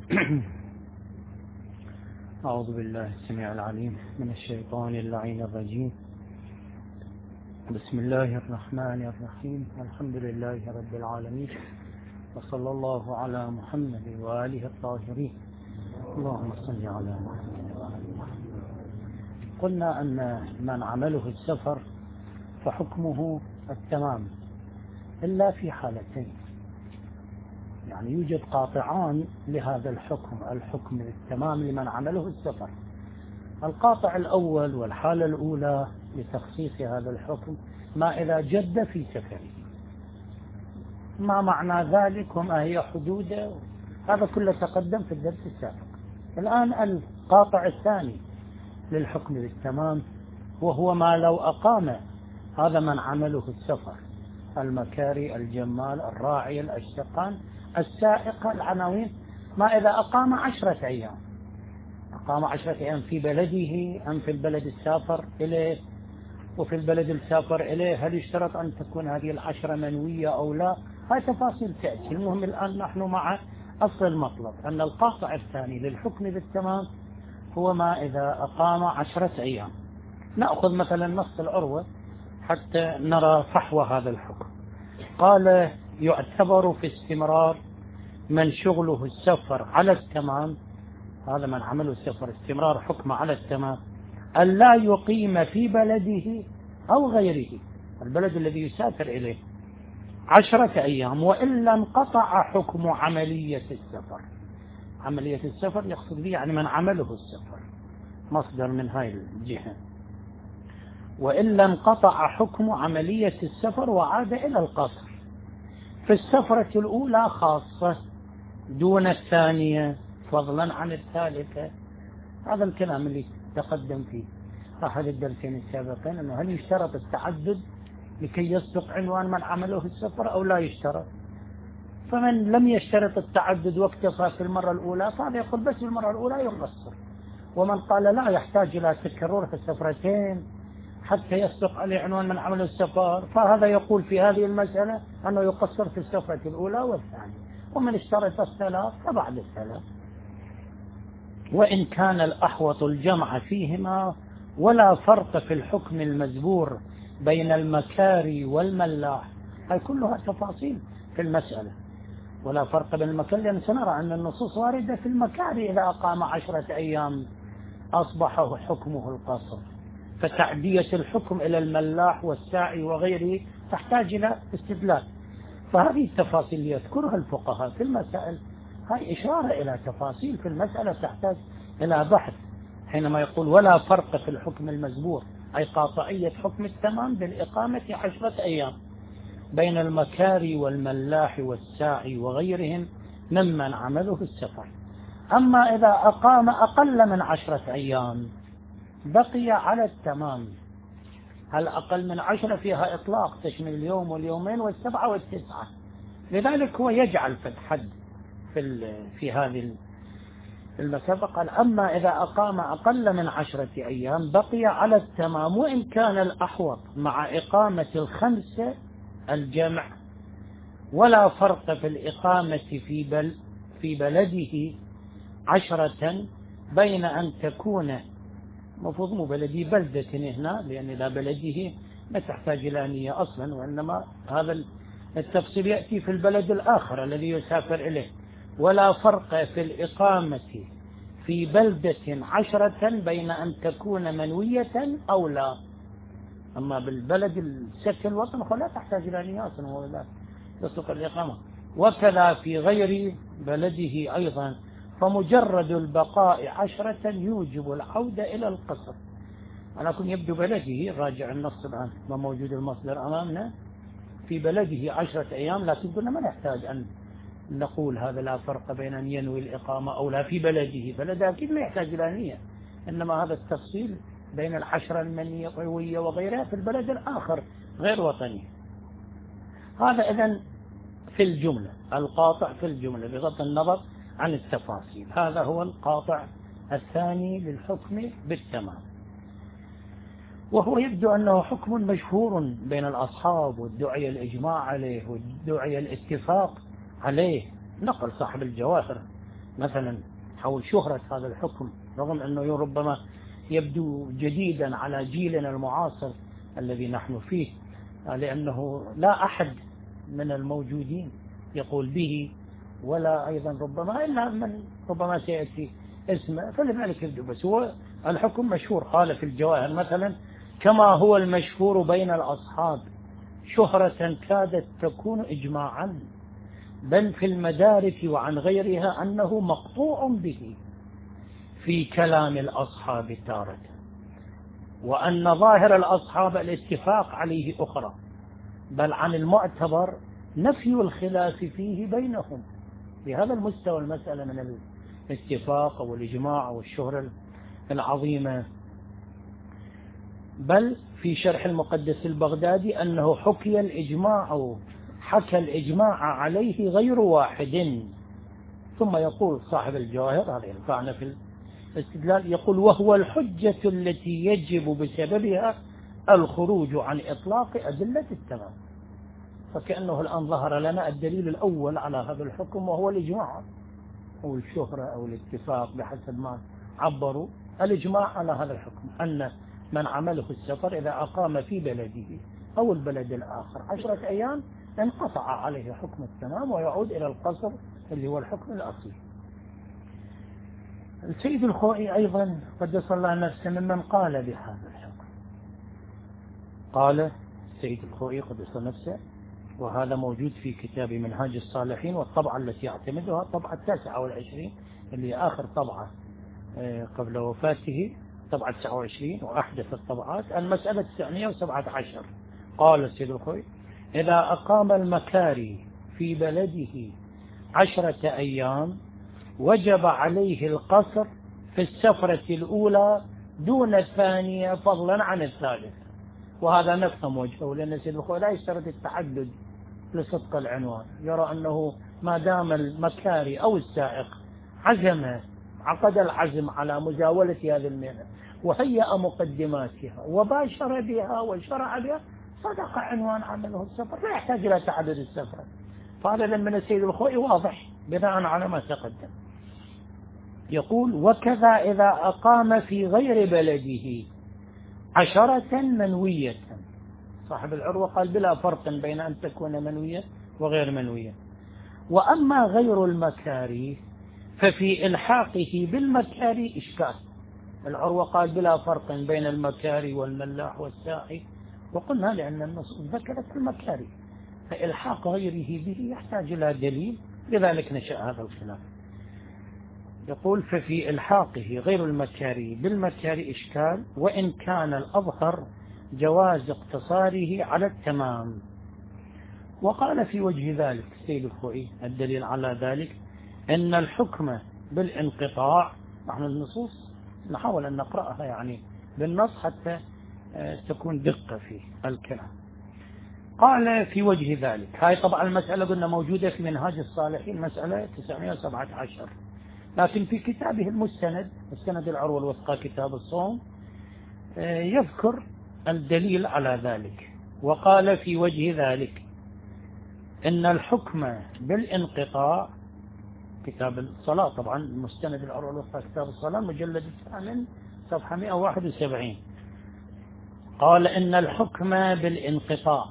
أعوذ بالله السميع العليم من الشيطان اللعين الرجيم. بسم الله الرحمن الرحيم. الحمد لله رب العالمين، وصلى الله على محمد وآله الطاهرين. اللهم صل على محمد وآل محمد. قلنا أن من عمله السفر فحكمه التمام إلا في حالتين، يعني يوجد قاطعان لهذا الحكم التمام لمن عمله السفر. القاطع الأول والحالة الأولى لتخصيص هذا الحكم ما إذا جد في سفره. ما معنى ذلك وما هي حدوده؟ هذا كله تقدم في الدرس السابق. الآن القاطع الثاني للحكم بالتمام، وهو ما لو أقام هذا من عمله السفر، المكاري، الجمال، الراعي، الأشتقان، السائق، العناوين، ما إذا أقام 10 أيام. أقام 10 أيام في بلده أم في البلد السافر إليه؟ وفي البلد السافر إليه هل يشترط أن تكون هذه 10 منوية أو لا؟ هاي تفاصيل تأتي. المهم الآن نحن مع أصل المطلب، أن القاطع الثاني للحكم بالتمام هو ما إذا أقام 10 أيام. نأخذ مثلا نص العروة حتى نرى فحوى هذا الحكم. قال: يعتبر في استمرار من شغله السفر على التمام، هذا من عمله السفر استمرار حكمه على التمام، أن لا يقيم في بلده أو غيره، البلد الذي يسافر إليه، 10 أيام، وإلا انقطع حكم عملية السفر. عملية السفر يقصد به يعني من عمله السفر، مصدر من هاي الجهة. وإلا انقطع حكم عملية السفر وعاد إلى القصر. في السفرة الأولى خاصة دون الثانية، فضلا عن الثالثة. هذا الكلام اللي تقدم فيه أحد الدرسين السابقين، أنه هل يشترط التعدد لكي يصدق عنوان من عمله السفر أو لا يشترط؟ فمن لم يشترط التعدد واكتفى في المرة الأولى فهذا يقول بس المرة الأولى يقصر. ومن قال لا، يحتاج إلى تكرر في السفرتين حتى يصدق عليه عنوان من عمل السفر، فهذا يقول في هذه المسألة أنه يقصر في السفرة الأولى والثانية. ومن اشترط الثلاث فبعد الثلاث. وإن كان الأحوط الجمع فيهما، ولا فرق في الحكم المزبور بين المكاري والملاح. هاي كلها تفاصيل في المسألة. ولا فرق بين المكاري، لأن سنرى أن النصوص واردة في المكاري إذا أقام 10 أيام أصبح حكمه القصر، فتعدية الحكم إلى الملاح والساعي وغيره تحتاج إلى استدلال. فهذه التفاصيل اللي يذكرها الفقهاء في المسائل هاي إشارة إلى تفاصيل في المسألة تحتاج إلى بحث. حينما يقول ولا فرق في الحكم المزبور، أي قاطعية حكم التمام بالإقامة 10 أيام بين المكاري والملاح والساعي وغيرهم ممن عمله السفر. أما إذا أقام أقل من 10 أيام بقي على التمام. هل أقل من 10 فيها إطلاق تشمل اليوم واليومين والسبعة والتسعة، لذلك هو يجعل في الحد في هذه المسافة. قال: أما إذا أقام أقل من 10 أيام بقي على التمام، وإن كان الأحوط مع إقامة 5 الجمع. ولا فرق في الإقامة في بلده 10 بين أن تكون، مفروض مو بلدي، بلدة هنا، لأن إذا بلده ما تحتاج إلى نية أصلا، وإنما هذا التفصيل يأتي في البلد الآخر الذي يسافر إليه. ولا فرق في الإقامة في بلدة 10 بين أن تكون منوية أو لا. أما بالبلد السكن الوطن لا تحتاج إلى نية أصلا، ولا تصدق الإقامة. وكذا في غير بلده أيضا، فمجرد البقاء 10 يوجب العودة إلى القصر. أنا كنت يبدو بلده، راجع النص الآن ما موجود المصدر أمامنا، في بلده 10 أيام، لكن قلنا ما نحتاج أن نقول هذا لا فرق بين أن ينوي الإقامة أو لا في بلده أكيد ما يحتاج إلى نية، إنما هذا التفصيل بين 10 المنوية وغيرها في البلد الآخر غير وطني. هذا إذن في الجملة، القاطع في الجملة بغض النظر عن التفاصيل. هذا هو القاطع الثاني للحكم بالتمام، وهو يبدو أنه حكم مشهور بين الأصحاب، والدعي الإجماع عليه والدعي الاتفاق عليه. نقل صاحب الجواهر مثلا حول شهرة هذا الحكم، رغم أنه ربما يبدو جديدا على جيلنا المعاصر الذي نحن فيه، لأنه لا أحد من الموجودين يقول به، ولا أيضا ربما إلا من ربما سيأتي اسمه، فلذلك يبدو. بس هو الحكم مشهور. قال في الجواهر مثلا: كما هو المشهور بين الأصحاب شهرة كادت تكون إجماعا، بل في المدارك وعن غيرها أنه مقطوع به في كلام الأصحاب تارة، وأن ظاهر الأصحاب الاتفاق عليه أخرى، بل عن المعتبر نفي الخلاف فيه بينهم. بهذا المستوى المسألة من الاتفاق والإجماع والشهرة العظيمة. بل في شرح المقدس البغدادي أنه حكى الإجماع عليه غير واحد. ثم يقول صاحب الجواهر، هذا ينفعنا في الاستدلال، يقول: وهو الحجة التي يجب بسببها الخروج عن إطلاق أدلة التمام. فكأنه الآن ظهر لنا الدليل الأول على هذا الحكم، وهو الإجماع أو الشهرة أو الاتفاق بحسب ما عبروا. الإجماع على هذا الحكم أن من عمله السفر إذا أقام في بلده أو البلد الآخر 10 أيام انقطع عليه حكم التمام ويعود إلى القصر اللي هو الحكم الأصلي. السيد الخوئي أيضا قدس الله نفسه ممن قال بهذا الحكم. قال السيد الخوئي قدس نفسه، وهذا موجود في كتاب منهاج الصالحين، والطبعة التي يعتمدها الطبعة 29 اللي هي آخر طبعة قبل وفاته، طبعة 29 وأحدث الطبعات، المسألة 917. قال السيد الخوئي: إذا أقام المكاري في بلده 10 أيام وجب عليه القصر في السفرة الأولى دون الثانية فضلا عن الثالثة. وهذا نفهم وجهه، لأن السيد الخوئي لا يشترط التعدد لصدق العنوان، يرى أنه ما دام المكاري أو السائق عقد العزم على مزاولة هذه المهنة وهيأ مقدماتها وباشر بها وشرع بها، صدق عنوان عمله السفر، لا يحتاج إلى تعدد السفر. فهذا من السيد الخوئي واضح بناء على ما تقدم. يقول: وكذا إذا أقام في غير بلده 10 منوية. صاحب العروة قال: بلا فرق بين أن تكون منوية وغير منوية. وأما غير المكاري ففي إلحاقه بالمكاري إشكال. العروة قال: بلا فرق بين المكاري والملاح والساعي، وقلنا لأن النصوص ذكرت المكاري، فإلحاق غيره به يحتاج إلى دليل، لذلك نشأ هذا الخلاف. يقول: ففي إلحاقه غير المكاري بالمكاري إشكال، وإن كان الأظهر جواز اقتصاره على التمام. وقال في وجه ذلك السيد الخوئي الدليل على ذلك أن الحكم بالانقطاع، نحن النصوص نحاول أن نقرأها يعني بالنص حتى تكون دقة في الكلام. قال في وجه ذلك، هاي طبعا المسألة قلنا موجودة في منهاج الصالحين، مسألة 917، لكن في كتابه المستند العروة الوثقى كتاب الصوم يذكر الدليل على ذلك. وقال في وجه ذلك إن الحكم بالانقطاع، كتاب الصلاة طبعا المستند العروة الوثقى كتاب الصلاة مجلد 8 صفحة 171، قال إن الحكم بالانقطاع.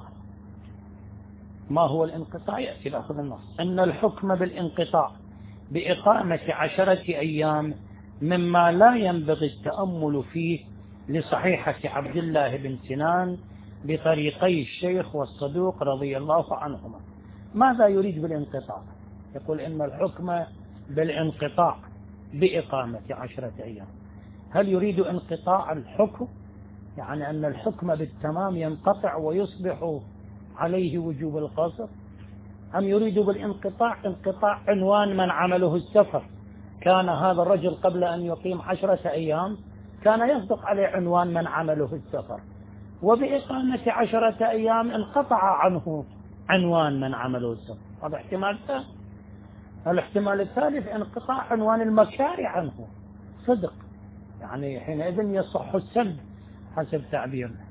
ما هو الانقطاع؟ يأتي لأخذ النص. إن الحكم بالانقطاع بإقامة 10 أيام مما لا ينبغي التأمل فيه لصحيحة عبد الله بن سنان بطريقي الشيخ والصدوق رضي الله عنهما. ماذا يريد بالانقطاع؟ يقول إن الحكم بالانقطاع بإقامة 10 أيام. هل يريد انقطاع الحكم، يعني أن الحكم بالتمام ينقطع ويصبح عليه وجوب القصر، أم يريد بالانقطاع انقطاع عنوان من عمله السفر؟ كان هذا الرجل قبل أن يقيم 10 أيام كان يصدق عليه عنوان من عمله السفر، وبإقامة 10 أيام انقطع عنه عنوان من عمله السفر. هذا احتمال ثاني. الاحتمال الثالث انقطاع عنوان المكاري عنه، صدق، يعني حينئذ يصح السلب حسب تعبيرنا،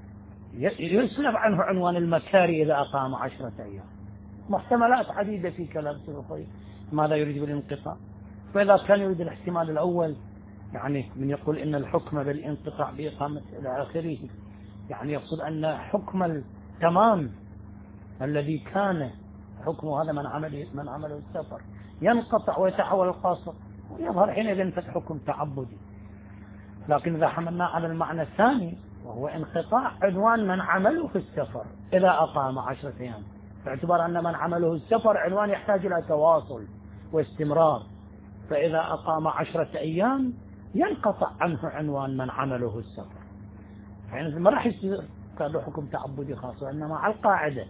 يسلب عنه عنوان المكاري إذا أقام 10 أيام. محتملات عديدة في كلام سيد الخوئي. ماذا يريد بالانقطاع؟ فإذا كان يريد الاحتمال الأول يعني من يقول إن الحكم بالانقطاع بإقامة إلى آخره، يعني يقصد أن حكم التمام الذي كان حكمه هذا من عمله السفر ينقطع ويتحول القاصر، ويظهر حينئذ حكم تعبدي. لكن إذا حملنا على المعنى الثاني وهو انقطاع عنوان من عمله في السفر إذا أقام 10 أيام، باعتبار أن من عمله السفر عنوان يحتاج إلى تواصل واستمرار، فإذا أقام 10 أيام ينقطع عنه عنوان من عمله السفر، يعني ما راح يصير كان حكم تعبدي خاص، وإنما مع القاعدة.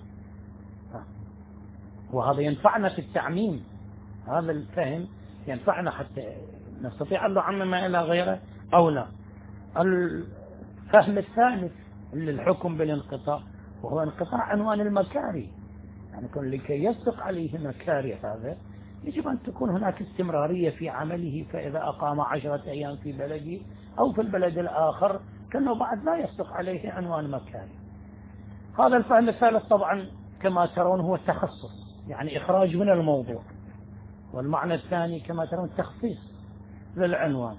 وهذا ينفعنا في التعميم، هذا الفهم ينفعنا حتى نستطيع أن نعمم إلى غيره أو لا. الفهم الثالث للحكم بالانقطاع وهو انقطاع عنوان المكاري، يعني لكي يصدق عليه مكاري هذا يجب أن تكون هناك استمرارية في عمله، فإذا أقام 10 أيام في بلده أو في البلد الآخر كأنه بعد لا يصدق عليه عنوان مكاري. هذا الفهم الثالث طبعا كما ترون هو التخصص، يعني إخراج من الموضوع، والمعنى الثاني كما ترون تخصيص للعنوان.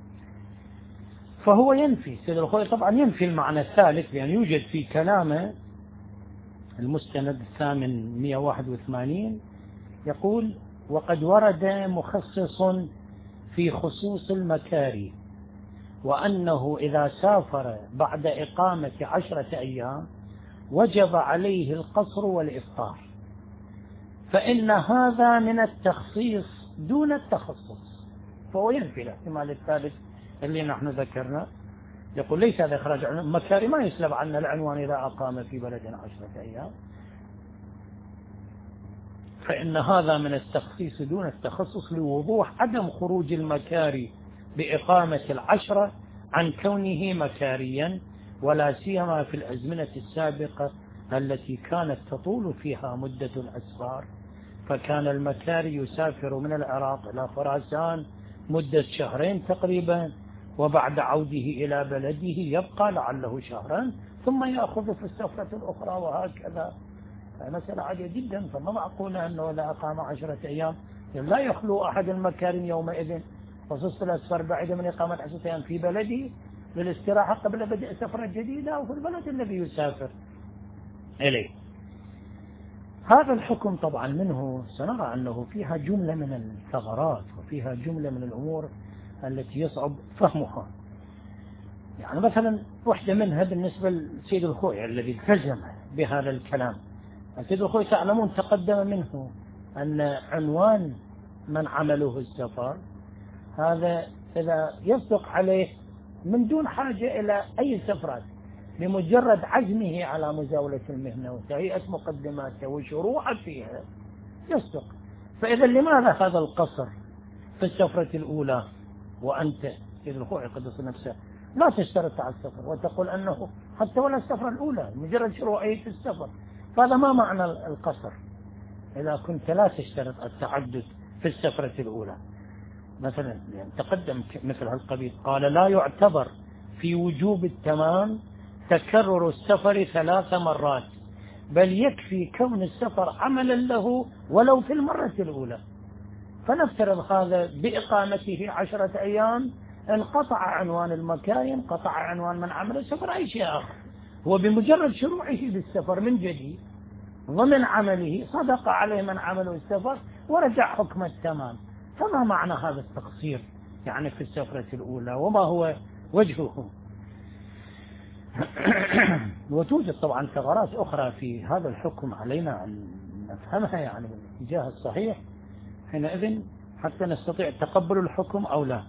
فهو ينفي سيد الخوي طبعا ينفي المعنى الثالث، لأن يوجد في كلامه المستند الثامن 181 يقول: وقد ورد مخصص في خصوص المكاري، وأنه إذا سافر بعد إقامة 10 أيام وجب عليه القصر والإفطار، فإن هذا من التخصيص دون التخصص. فهو ينفي الاحتمال الثالث اللي نحن ذكرنا، يقول ليس هذا إخراج عنوان مكاري، ما يسلب عنا العنوان إذا أقام في بلدنا 10 أيام، فإن هذا من التخصيص دون التخصص لوضوح عدم خروج المكاري بإقامة 10 عن كونه مكاريا، ولا سيما في الأزمنة السابقة التي كانت تطول فيها مدة الأسفار، فكان المكاري يسافر من العراق إلى خراسان مدة 2 تقريبا، وبعد عوده إلى بلده يبقى لعله 2 شهرا ثم يأخذ في السفرة الأخرى، وهكذا. مسألة عادية جدا، فما معقول أنه إذا أقام 10 أيام لا يخلو أحد المكارم يومئذ، خصوصا الأسفار بعيدة من إقامة 10 أيام في بلده للاستراحة قبل بدء سفرة جديدة أو في البلد الذي يسافر إليه. هذا الحكم طبعا منه سنرى أنه فيها جملة من الثغرات وفيها جملة من الأمور التي يصعب فهمها. يعني مثلا واحدة منها بالنسبة لسيد الخوي الذي التزم بهذا الكلام. سيد الخوي تعلمون تقدم منه أن عنوان من عمله السفر هذا إذا يصدق عليه من دون حاجة إلى أي سفرات، بمجرد عزمه على مزاولة المهنة وتهيئة مقدماته وشروعه فيها يصدق. فإذا لماذا هذا القصر في السفرة الأولى، وأنت سيد الخوي قدس نفسه لا تشترط على السفر وتقول أنه حتى ولا السفرة الأولى مجرد شروعه في السفر؟ فهذا ما معنى القصر إذا كنت لا تشترط التعدد في السفرة الأولى؟ مثلا يعني تقدم مثل هالقبيل، قال: لا يعتبر في وجوب التمام تكرر السفر 3 مرات، بل يكفي كون السفر عملا له ولو في المرة الأولى. فنفترض هذا بإقامته 10 أيام انقطع عنوان المكان، انقطع عنوان من عمل السفر، أي شيء آخر، هو بمجرد شروعه بالسفر من جديد ومن عمله صدق عليه من عمله السفر ورجع حكم التمام. فما معنى هذا التقصير يعني في السفرة الأولى، وما هو وجهه؟ وتوجد طبعا ثغرات أخرى في هذا الحكم علينا أن نفهمها يعني بالاتجاه الصحيح حينئذ حتى نستطيع تقبل الحكم أو لا.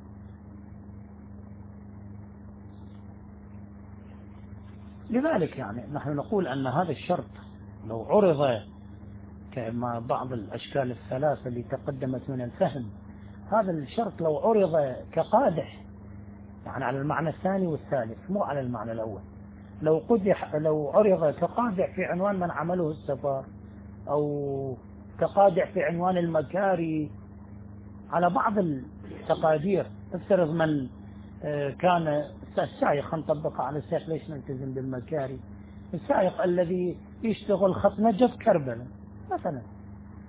لذلك يعني نحن نقول أن هذا الشرط لو عرض كما بعض الأشكال الثلاثة اللي تقدمت من الفهم، هذا الشرط لو عرض كقادح يعني على المعنى الثاني والثالث مو على المعنى الأول، لو عرض كقادح في عنوان من عمله السفر أو كقادح في عنوان المكاري على بعض التقادير، افترض من كان السائق، نطبقها على السائق ليش نلتزم بالمكاري، السائق الذي يشتغل خط نجف كربلاء مثلا،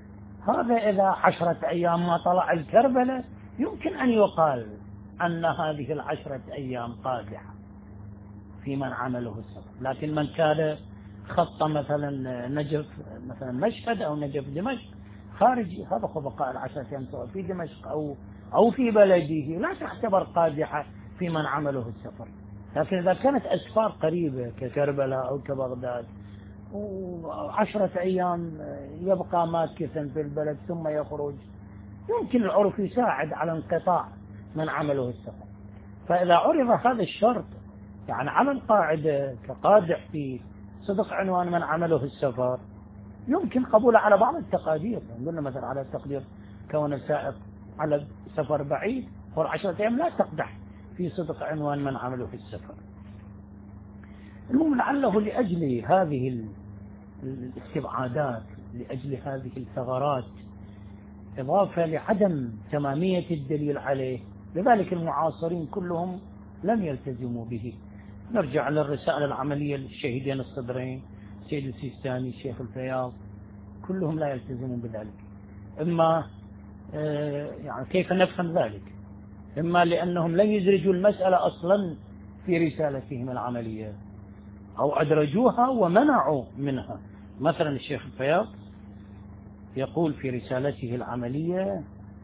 هذا إذا 10 أيام ما طلع الكربلة يمكن أن يقال أن هذه 10 أيام قادحة في من عمله السفر. لكن من كان خط مثلا نجف مثلا مشهد أو نجف دمشق خارجي، هذا هو بقاء 10 أيام سواء في دمشق أو في بلده، لا تعتبر قادحة في من عمله السفر. لكن إذا كانت أسفار قريبة ككربلاء أو كبغداد و10 أيام يبقى ماكثا في البلد ثم يخرج، يمكن العرف يساعد على انقطاع من عمله السفر. فإذا عرض هذا الشرط يعني على القاعدة كقادح في صدق عنوان من عمله السفر، يمكن قبوله على بعض التقادير. قلنا مثلا على تقدير كون السائق على سفر بعيد و10 أيام لا تقدح في صدق عنوان من عمله في السفر. المهم لعله لأجل هذه الاستبعادات، لأجل هذه الثغرات، إضافة لعدم تمامية الدليل عليه، لذلك المعاصرين كلهم لم يلتزموا به. نرجع للرسائل العملية للشهيدين الصدرين السيد السيستاني الشيخ الفياض، كلهم لا يلتزمون بذلك. إما يعني كيف نفهم ذلك؟ إما لأنهم لم يدرجوا المسألة أصلا في رسالتهم العملية، أو أدرجوها ومنعوا منها. مثلا الشيخ الفياض يقول في رسالته العملية: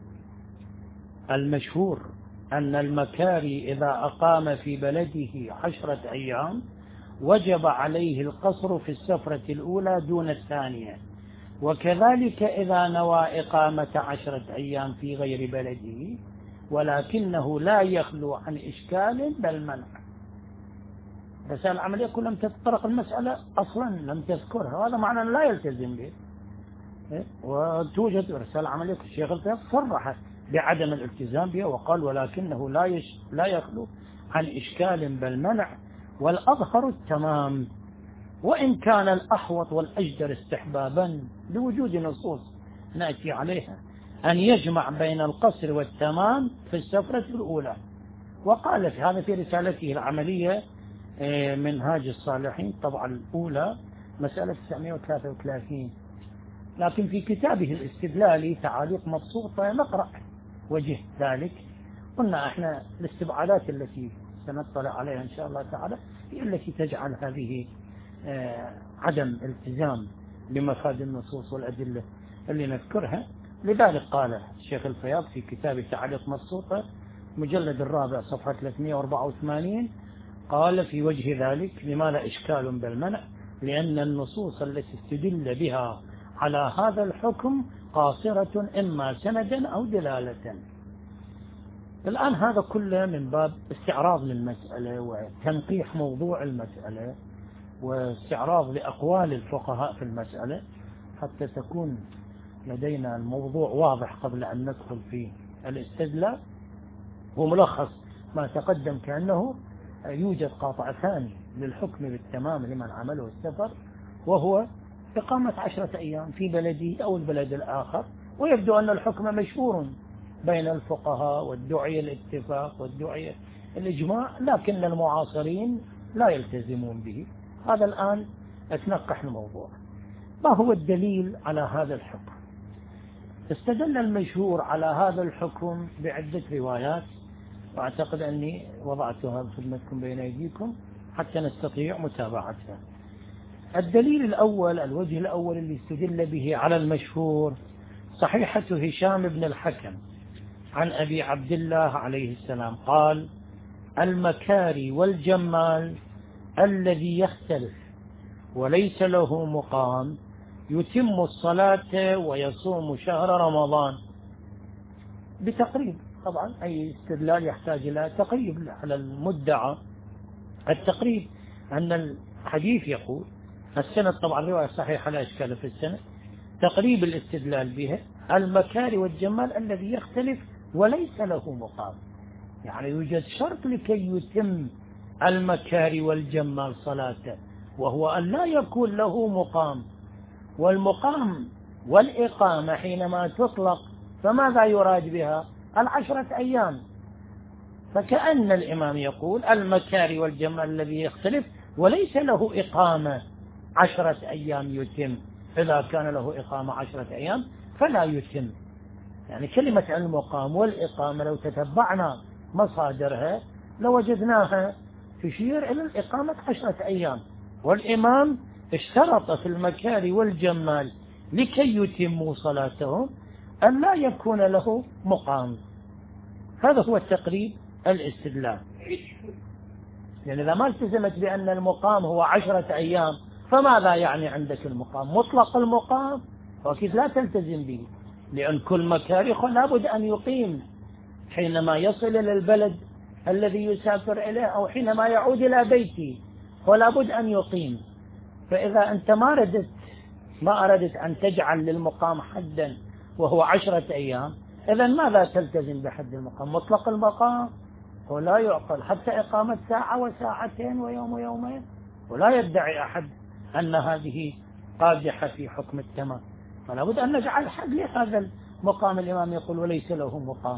المشهور أن المكاري إذا أقام في بلده 10 أيام وجب عليه القصر في السفرة الأولى دون الثانية، وكذلك إذا نوى إقامة 10 أيام في غير بلده، ولكنه لا يخلو عن إشكال بل منع. رسالة العملية كل لم تتطرق المسألة أصلا، لم تذكرها، هذا معنى لا يلتزم به. وتوجد رسالة عملية الشيخ الفياض صرح بعدم الالتزام بها وقال: ولكنه لا يخلو عن إشكال بل منع، والأظهر التمام، وإن كان الأحوط والأجدر استحبابا لوجود نصوص نأتي عليها أن يجمع بين القصر والتمام في السفرة الأولى. وقال في هذا في رسالته العملية منهاج الصالحين طبعا الأولى مسألة 933. لكن في كتابه الاستدلالي تعاليق مبسوطة نقرأ وجه ذلك. قلنا احنا الاستبعادات التي سنطلع عليها إن شاء الله تعالى هي التي تجعل هذه عدم التزام بمفاد النصوص والأدلة اللي نذكرها. لذلك قال الشيخ الفياض في كتاب تعاليق مبسوطة مجلد الرابع صفحة 384 قال في وجه ذلك: لما لا إشكال بل منع، لأن النصوص التي استدل بها على هذا الحكم قاصرة إما سندا أو دلالة. الآن هذا كله من باب استعراض للمسألة وتنقيح موضوع المسألة واستعراض لأقوال الفقهاء في المسألة حتى تكون لدينا الموضوع واضح قبل أن ندخل في الاستدلال. وملخص ما تقدم كأنه يوجد قاطع ثاني للحكم بالتمام لمن عمله السفر، وهو إقامة 10 أيام في بلده أو البلد الآخر. ويبدو أن الحكم مشهور بين الفقهاء والدعية الاتفاق والدعية الإجماع، لكن المعاصرين لا يلتزمون به. هذا الآن أتنقح الموضوع. ما هو الدليل على هذا الحكم؟ استدل المشهور على هذا الحكم بعدة روايات، وأعتقد أني وضعتها بخدمتكم بين أيديكم حتى نستطيع متابعتها. الدليل الأول، الوجه الأول اللي استدل به على المشهور، صحيحة هشام بن الحكم عن أبي عبد الله عليه السلام قال: المكاري والجمال الذي يختلف وليس له مقام يتم الصلاة ويصوم شهر رمضان. بتقريب، طبعا أي استدلال يحتاج إلى تقريب على المدعى. التقريب أن الحديث يقول السند، طبعا رواية صحيحة لا إشكال في السند، تقريب الاستدلال بها: المكاري والجمال الذي يختلف وليس له مقام. يعني يوجد شرط لكي يتم المكاري والجمال صلاته، وهو أن لا يكون له مقام. والمقام والإقامة حينما تطلق فماذا يراد بها؟ 10 أيام. فكأن الإمام يقول المكاري والجمال الذي يختلف وليس له إقامة 10 أيام يتم. إذا كان له إقامة 10 أيام فلا يتم. يعني كلمة المقام والإقامة لو تتبعنا مصادرها لوجدناها تشير إلى الإقامة 10 أيام، والإمام اشترط في المكاري والجمال لكي يتموا صلاتهم أن لا يكون له مقام. هذا هو التقريب الاستدلال. يعني إذا ما التزمت بأن المقام هو 10 أيام فماذا يعني عندك المقام؟ مطلق المقام وأكيد لا تلتزم به، لأن كل مكاري لابد أن يقيم حينما يصل إلى البلد الذي يسافر إليه أو حينما يعود إلى بيته، ولا بد أن يقيم. فإذا أنت ما أردت أن تجعل للمقام حدا وهو 10 أيام، إذا ماذا تلتزم بحد المقام؟ مطلق المقام ولا يعقل، حتى إقامة ساعة وساعتين ويوم ويومين، ولا يدعي أحد أن هذه قادحة في حكم التمام، فلا بد أن نجعل حد لهذا المقام. الإمام يقول وليس له مقام.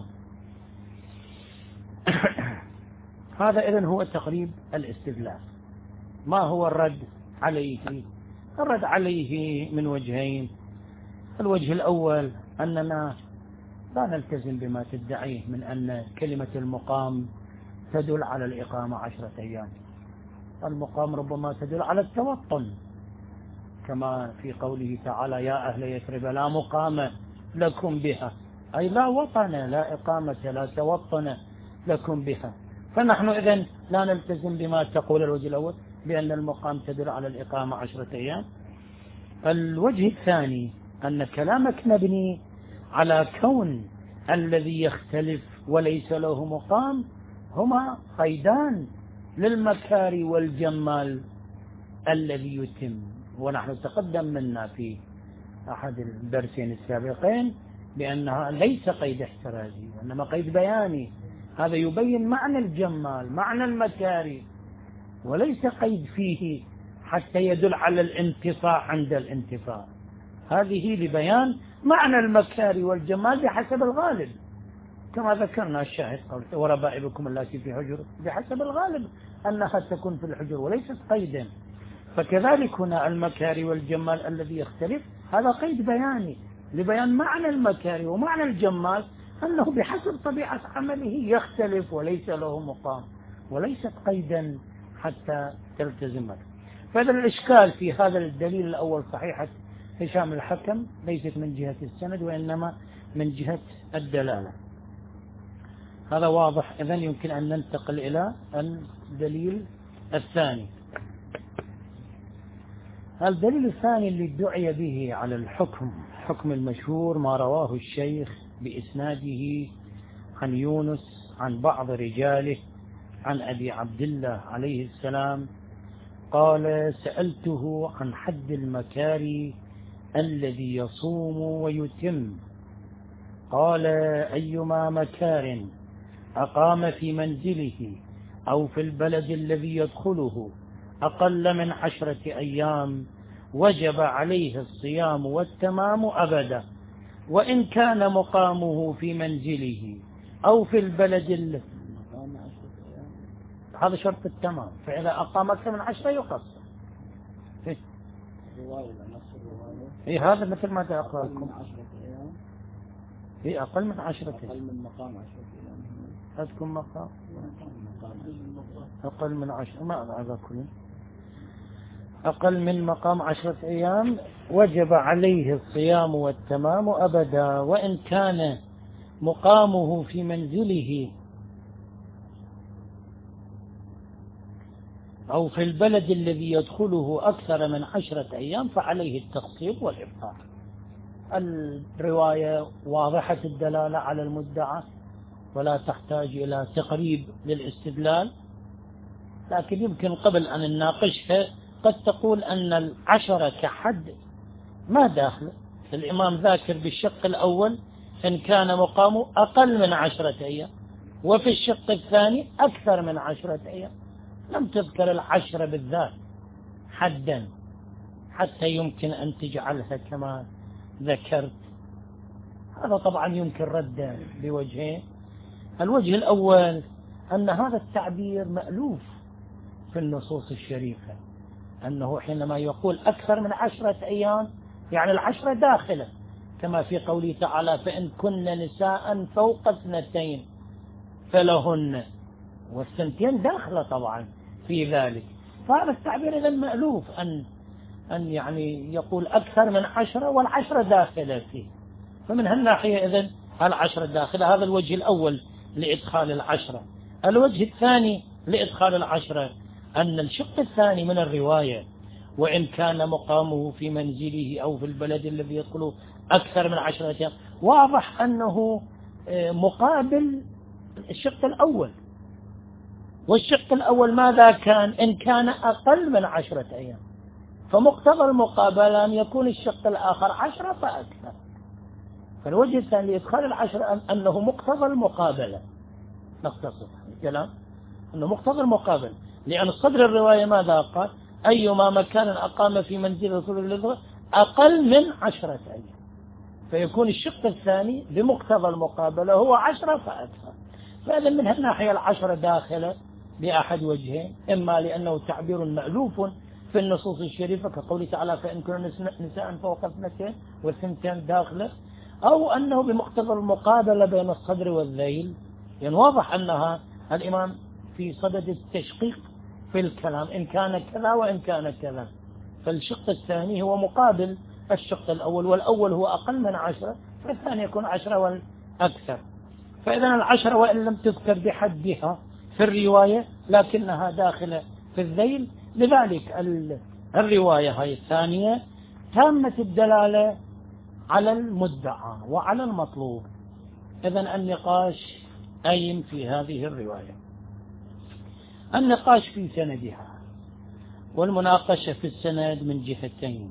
هذا إذن هو تقريب الاستدلال. ما هو الرد عليه؟ الرد عليه من وجهين. الوجه الأول أننا لا نلتزم بما تدعيه من أن كلمة المقام تدل على الإقامة 10 أيام. المقام ربما تدل على التوطن، كما في قوله تعالى يا أهل يثرب لا مقام لكم بها، أي لا وطن، لا إقامة، لا توطن لكم بها. فنحن إذن لا نلتزم بما تقول الوجه الأول بأن المقام تدل على الإقامة 10 أيام. الوجه الثاني أن كلامك مبني على كون الذي يختلف وليس له مقام هما قيدان للمكاري والجمال الذي يتم. ونحن تقدم منا في أحد الدرسين السابقين بأنها ليس قيد احترازي وإنما قيد بياني. هذا يبين معنى الجمال، معنى المكاري، وليس قيد فيه حتى يدل على الانتفاع عند الانتفاع. هذه لبيان معنى المكاري والجمال بحسب الغالب، كما ذكرنا الشاهد قول وربائبكم التي في حجر، بحسب الغالب أنها تكون في الحجر وليست قيدا. فكذلك هنا المكاري والجمال الذي يختلف هذا قيد بياني لبيان معنى المكاري ومعنى الجمال، أنه بحسب طبيعة عمله يختلف وليس له مقام، وليست قيدا حتى تلتزم. فهذا الإشكال في هذا الدليل الأول صحيحة هشام الحكم ليست من جهة السند وإنما من جهة الدلالة. هذا واضح. إذن يمكن أن ننتقل إلى الدليل الثاني. الدليل الثاني اللي دعي به على حكم المشهور ما رواه الشيخ بإسناده عن يونس عن بعض رجاله عن أبي عبد الله عليه السلام قال سألته عن حد المكاري الذي يصوم ويتم، قال أيما مكار أقام في منزله أو في البلد الذي يدخله أقل من 10 أيام وجب عليه الصيام والتمام أبدا، وإن كان مقامه في منزله أو في البلد هذا شرط التمام. فإذا أقام أكثر من 10 يقصر. إيه هذا مثل ما تقرأ لكم إيه أقل من 10 أيام. أقل من مقام 10 أيام. هاتكم مقام أقل من 10 ما هذا كله أقل من مقام 10 أيام وجب عليه الصيام والتمام أبدا، وإن كان مقامه في منزله أو في البلد الذي يدخله أكثر من 10 أيام فعليه التخصيب والإبطال. الرواية واضحة الدلالة على المدعى ولا تحتاج إلى تقريب للاستدلال، لكن يمكن قبل أن نناقشها قد تقول أن 10 كحد ما داخل. الإمام ذاكر بالشق الأول إن كان مقامه أقل من 10 أيام، وفي الشق الثاني أكثر من 10 أيام. لم تذكر 10 بالذات حدا حتى يمكن أن تجعلها كما ذكرت. هذا طبعا يمكن رده بوجهين. الوجه الأول أن هذا التعبير مألوف في النصوص الشريفة، أنه حينما يقول أكثر من 10 أيام يعني 10 داخلة، كما في قوله تعالى فإن كن نساء فوق 2 فلهن، والثنتين داخلة طبعا في ذلك. فهذا التعبير إذا مألوف أن يعني يقول أكثر من 10 والعشرة داخلة فيه. فمن هالناحية إذن 10 داخلة. هذا الوجه الأول لإدخال 10. الوجه الثاني لإدخال 10 أن الشق الثاني من الرواية وإن كان مقامه في منزله أو في البلد الذي يدخله أكثر من 10 أيام، واضح أنه مقابل الشق الأول. والشق الأول ماذا كان؟ إن كان أقل من 10 أيام، فمقتضى المقابلة أن يكون الشق الآخر 10 فأكثر. فالوجه الثاني لإدخال 10 أنه مقتضى المقابلة. نختصر الكلام أنه مقتضى المقابلة، لأن صدر الرواية ماذا قال؟ أيما مكان أقام في منزل رسول الله أقل من 10 أيام، فيكون الشق الثاني بمقتضى المقابلة هو 10 فأكثر. فإذا من هالناحية 10 داخلة بأحد وجهين، إما لأنه تعبير مألوف في النصوص الشريفة كقوله تعالى فإن كن نساء فوق 2 والثنتين داخلة، أو أنه بمقتضى المقابلة بين الصدر والذيل. يعني واضح أنها الإمام في صدد التشقيق في الكلام، إن كان كذا وإن كان كذا. فالشق الثاني هو مقابل الشق الأول، والأول هو أقل من 10، فالثاني يكون 10 والأكثر. فإذا 10 وإن لم تذكر بحدها في الرواية لكنها داخلة في الذيل. لذلك الرواية هاي الثانية تامة الدلالة على المدعى وعلى المطلوب. إذن النقاش أين في هذه الرواية؟ النقاش في سندها، والمناقشة في السند من جهتين.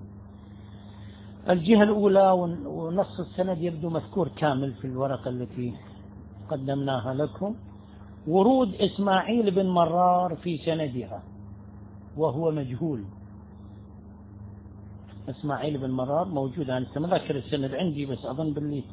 الجهة الأولى، ونص السند يبدو مذكور كامل في الورقة التي قدمناها لكم، ورود إسماعيل بن مرار في سندها وهو مجهول. إسماعيل بن مرار موجود، أنا مذكر السند عندي بس أظن باللي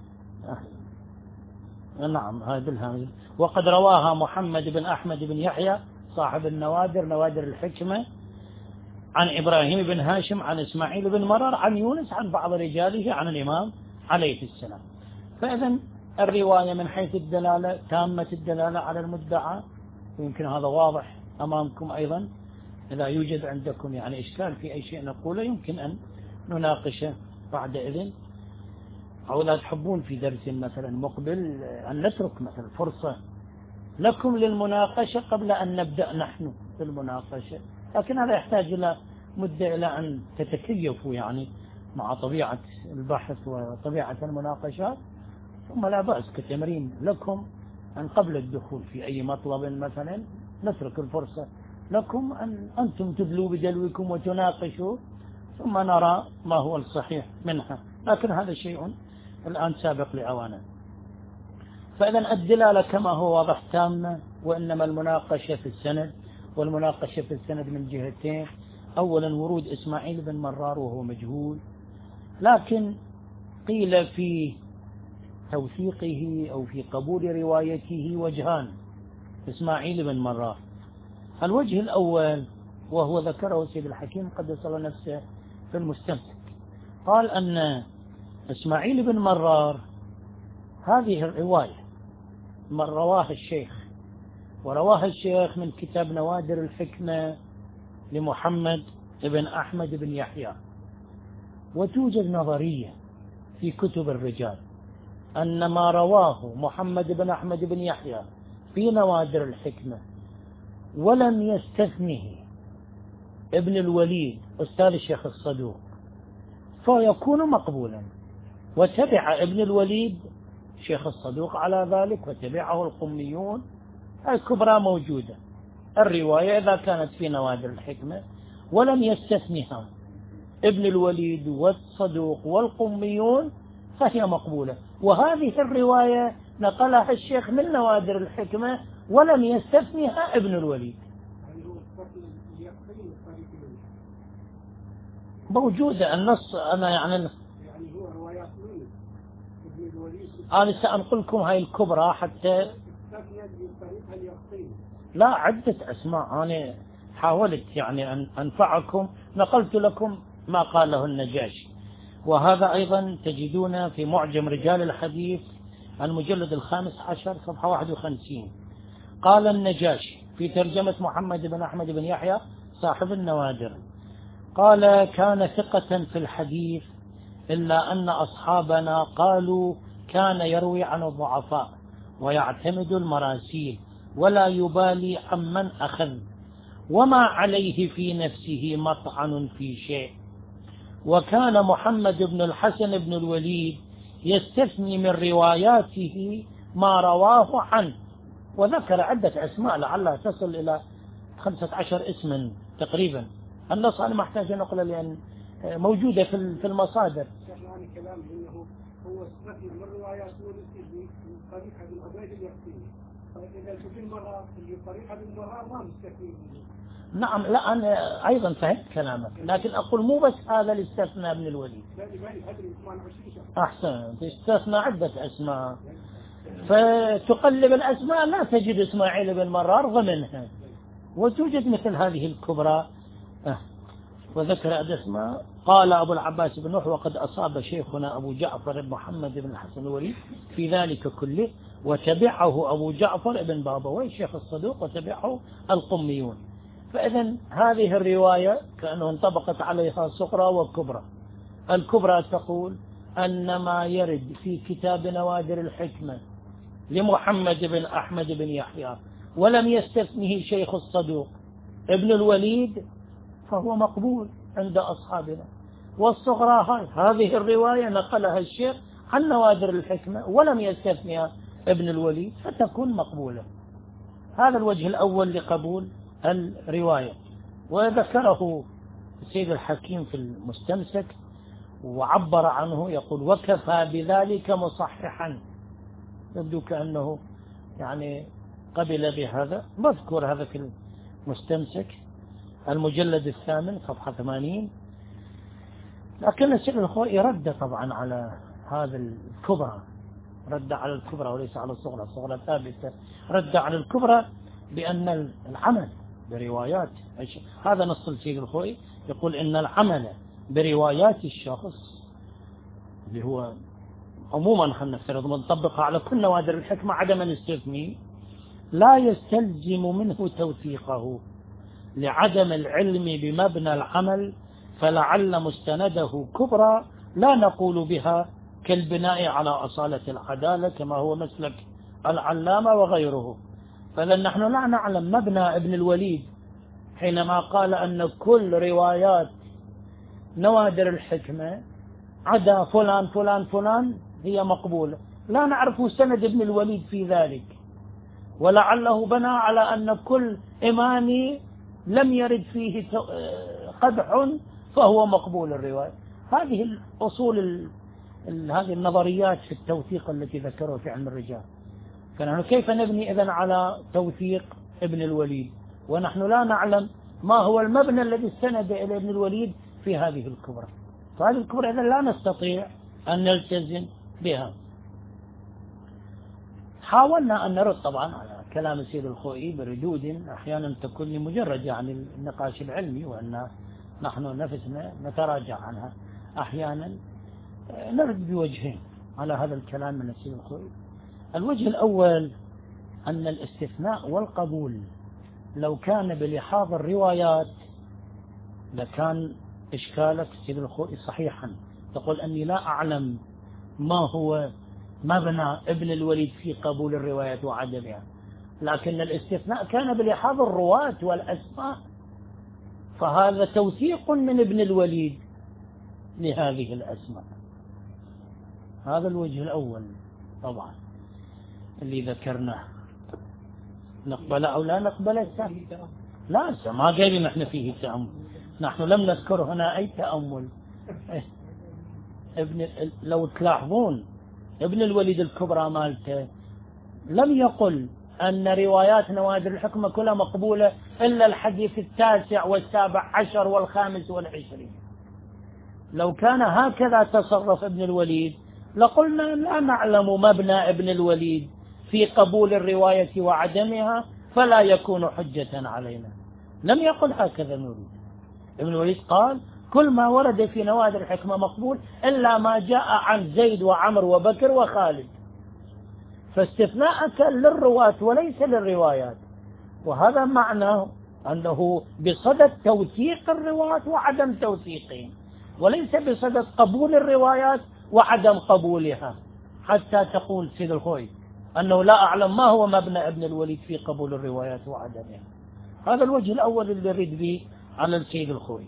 نعم هاي بالهامز. وقد رواها محمد بن أحمد بن يحيى صاحب النوادر، نوادر الحكمة، عن إبراهيم بن هاشم عن إسماعيل بن مرار عن يونس عن بعض رجاله عن الإمام عليه السلام. فإذا الرواية من حيث الدلالة تامة الدلالة على المدعى، ويمكن هذا واضح أمامكم أيضا. إذا يوجد عندكم يعني إشكال في أي شيء نقوله يمكن أن نناقشه بعد إذن، أو لا تحبون في درس مثلا مقبل أن نترك مثلا فرصة لكم للمناقشة قبل أن نبدأ نحن في المناقشة. لكن هذا يحتاج إلى مدة إلى أن تتكيفوا يعني مع طبيعة البحث وطبيعة المناقشات. ثم لا بأس كتمرين لكم أن قبل الدخول في أي مطلب مثلا نترك الفرصة لكم أن أنتم تدلوا بدلوكم وتناقشوا، ثم نرى ما هو الصحيح منها. لكن هذا شيء الآن سابق لأوانه. فإذا الدلالة كما هو واضح تامة، وإنما المناقشة في السند، والمناقشة في السند من جهتين. أولا ورود إسماعيل بن مرار وهو مجهول، لكن قيل في توثيقه أو في قبول روايته وجهان إسماعيل بن مرار. الوجه الأول وهو ذكره سيد الحكيم قدس الله نفسه في المستمسك، قال أن إسماعيل بن مرار هذه الرواية من رواها الشيخ، ورواها الشيخ من كتاب نوادر الحكمة لمحمد بن أحمد بن يحيى. وتوجد نظرية في كتب الرجال أن ما رواه محمد بن أحمد بن يحيى في نوادر الحكمة ولم يستثنه ابن الوليد أستاذ الشيخ الصدوق فيكون مقبولا، وتبع ابن الوليد شيخ الصدوق على ذلك، وتبعه القميون الكبرى موجودة. الرواية إذا كانت في نوادر الحكمة ولم يستثنها ابن الوليد والصدوق والقميون فهي مقبولة. وهذه الرواية نقلها الشيخ من نوادر الحكمة ولم يستثنها ابن الوليد، موجودة النص. أنا يعني هو روايات ابن الوليد. أنا سأنقلكم هاي الكبرى حتى لا عدة أسماء. أنا حاولت يعني أن أنفعكم، نقلت لكم ما قاله النجاشي. وهذا أيضا تجدون في معجم رجال الحديث المجلد 15 صفحة 51. قال النجاشي في ترجمة محمد بن أحمد بن يحيى صاحب النوادر، قال: كان ثقة في الحديث إلا أن أصحابنا قالوا كان يروي عن الضعفاء ويعتمد المراسيل ولا يبالي عمن أخذ، وما عليه في نفسه مطعن في شيء. وكان محمد بن الحسن بن الوليد يستثني من رواياته ما رواه عنه، وذكر عدة أسماء لعلها تصل إلى 15 اسما تقريبا. النص أنا ما أحتاج نقل لأن موجودة في المصادر. يعني كلام إنه هو استثني من رواياته من طريقة الأبيض اليقطيني، فإذا في المرة في طريقة المرة ما مستثني. نعم، لا أنا أيضا فهمت كلامك، لكن أقول مو بس هذا الاستثناء ابن الوليد. أحسن، استثنى عدة أسماء، فتقلب الأسماء لا تجد إسماعيل بن مرار ضمنها، وتوجد مثل هذه الكبرى. وذكر الأسماء. قال أبو العباس بن نوح: وقد أصاب شيخنا أبو جعفر بن محمد بن الحسن الوليد في ذلك كله، وتبعه أبو جعفر بن بابويه الشيخ الصدوق، وتبعه القميون. فإذا هذه الرواية كأنه انطبقت عليها صغرى وكبرى. الكبرى تقول أن ما يرد في كتاب نوادر الحكمة لمحمد بن أحمد بن يحيى ولم يستثنه شيخ الصدوق ابن الوليد فهو مقبول عند أصحابنا. والصغرى هذه الرواية نقلها الشيخ عن نوادر الحكمة ولم يستثنها ابن الوليد فتكون مقبولة. هذا الوجه الأول لقبول الرواية، وذكره السيد الحكيم في المستمسك وعبر عنه، يقول: وكفى بذلك مصححا. يبدو كأنه يعني قبل بهذا. مذكور هذا في المستمسك المجلد 8 صفحة 80. لكن السيد الخوئي رد طبعا على هذا الكبرى، رد على الكبرى وليس على الصغرى. الصغرى ثابتة. رد على الكبرى بأن العمل بروايات، هذا نص السيد الخوئي، يقول إن العمل بروايات الشخص اللي هو عموما خلينا نفترض منطبقة على كل نوادر الحكمة عدم الاستثناء لا يستلزم منه توثيقه لعدم العلم بمبنى العمل، فلعل مستنده كبرى لا نقول بها كالبناء على أصالة العدالة كما هو مسلك العلامة وغيره. فلن نحن لا نعلم مبنى ابن الوليد حينما قال أن كل روايات نوادر الحكمة عدا فلان فلان فلان هي مقبولة. لا نعرف سند ابن الوليد في ذلك، ولعله بنى على أن كل إمام لم يرد فيه قدح فهو مقبول الرواية. هذه الأصول هذه النظريات في التوثيق التي ذكروا في علم الرجال. فنحن كيف نبني إذن على توثيق ابن الوليد ونحن لا نعلم ما هو المبنى الذي استند إلى ابن الوليد في هذه الكبرى؟ فهذه الكبرى إذن لا نستطيع أن نلتزم بها. حاولنا أن نرد طبعا على كلام السيد الخوئي بردود أحيانا تكون لمجرد يعني النقاش العلمي، وأن نحن نفسنا نتراجع عنها أحيانا. نرد بوجهين على هذا الكلام من السيد الخوئي. الوجه الأول أن الاستثناء والقبول لو كان بلحاظ الروايات لكان إشكالك السيد الخوئي صحيحا. تقول أني لا أعلم ما هو مبنى ابن الوليد في قبول الروايات وعدمها، لكن الاستثناء كان بلحاظ الرواة والأسماء، فهذا توثيق من ابن الوليد لهذه الأسماء. هذا الوجه الأول طبعا اللي ذكرناه. نقبل أو لا نقبل الثاني؟ لا، ما قايلين نحن فيه تأمل، نحن لم نذكر هنا أي تأمل. لو تلاحظون ابن الوليد الكبرى مالته لم يقل أن روايات نوادر الحكمة كلها مقبولة إلا الحديث 9 و17 و25. لو كان هكذا تصرف ابن الوليد لقلنا لا نعلم مبنى ابن الوليد في قبول الرواية وعدمها فلا يكون حجة علينا. لم يقل هكذا ابن الوليد. ابن الوليد قال كل ما ورد في نوادر الحكمة مقبول إلا ما جاء عن زيد وعمر وبكر وخالد، فاستثناءك للرواة وليس للروايات. وهذا معناه أنه بصدد توثيق الرواة وعدم توثيقهم، وليس بصدد قبول الروايات وعدم قبولها. حتى تقول سيد الخوئي أنه لا أعلم ما هو مبنى ابن الوليد في قبول الروايات وعدمها. هذا الوجه الأول اللي يريد به على السيد الخوئي.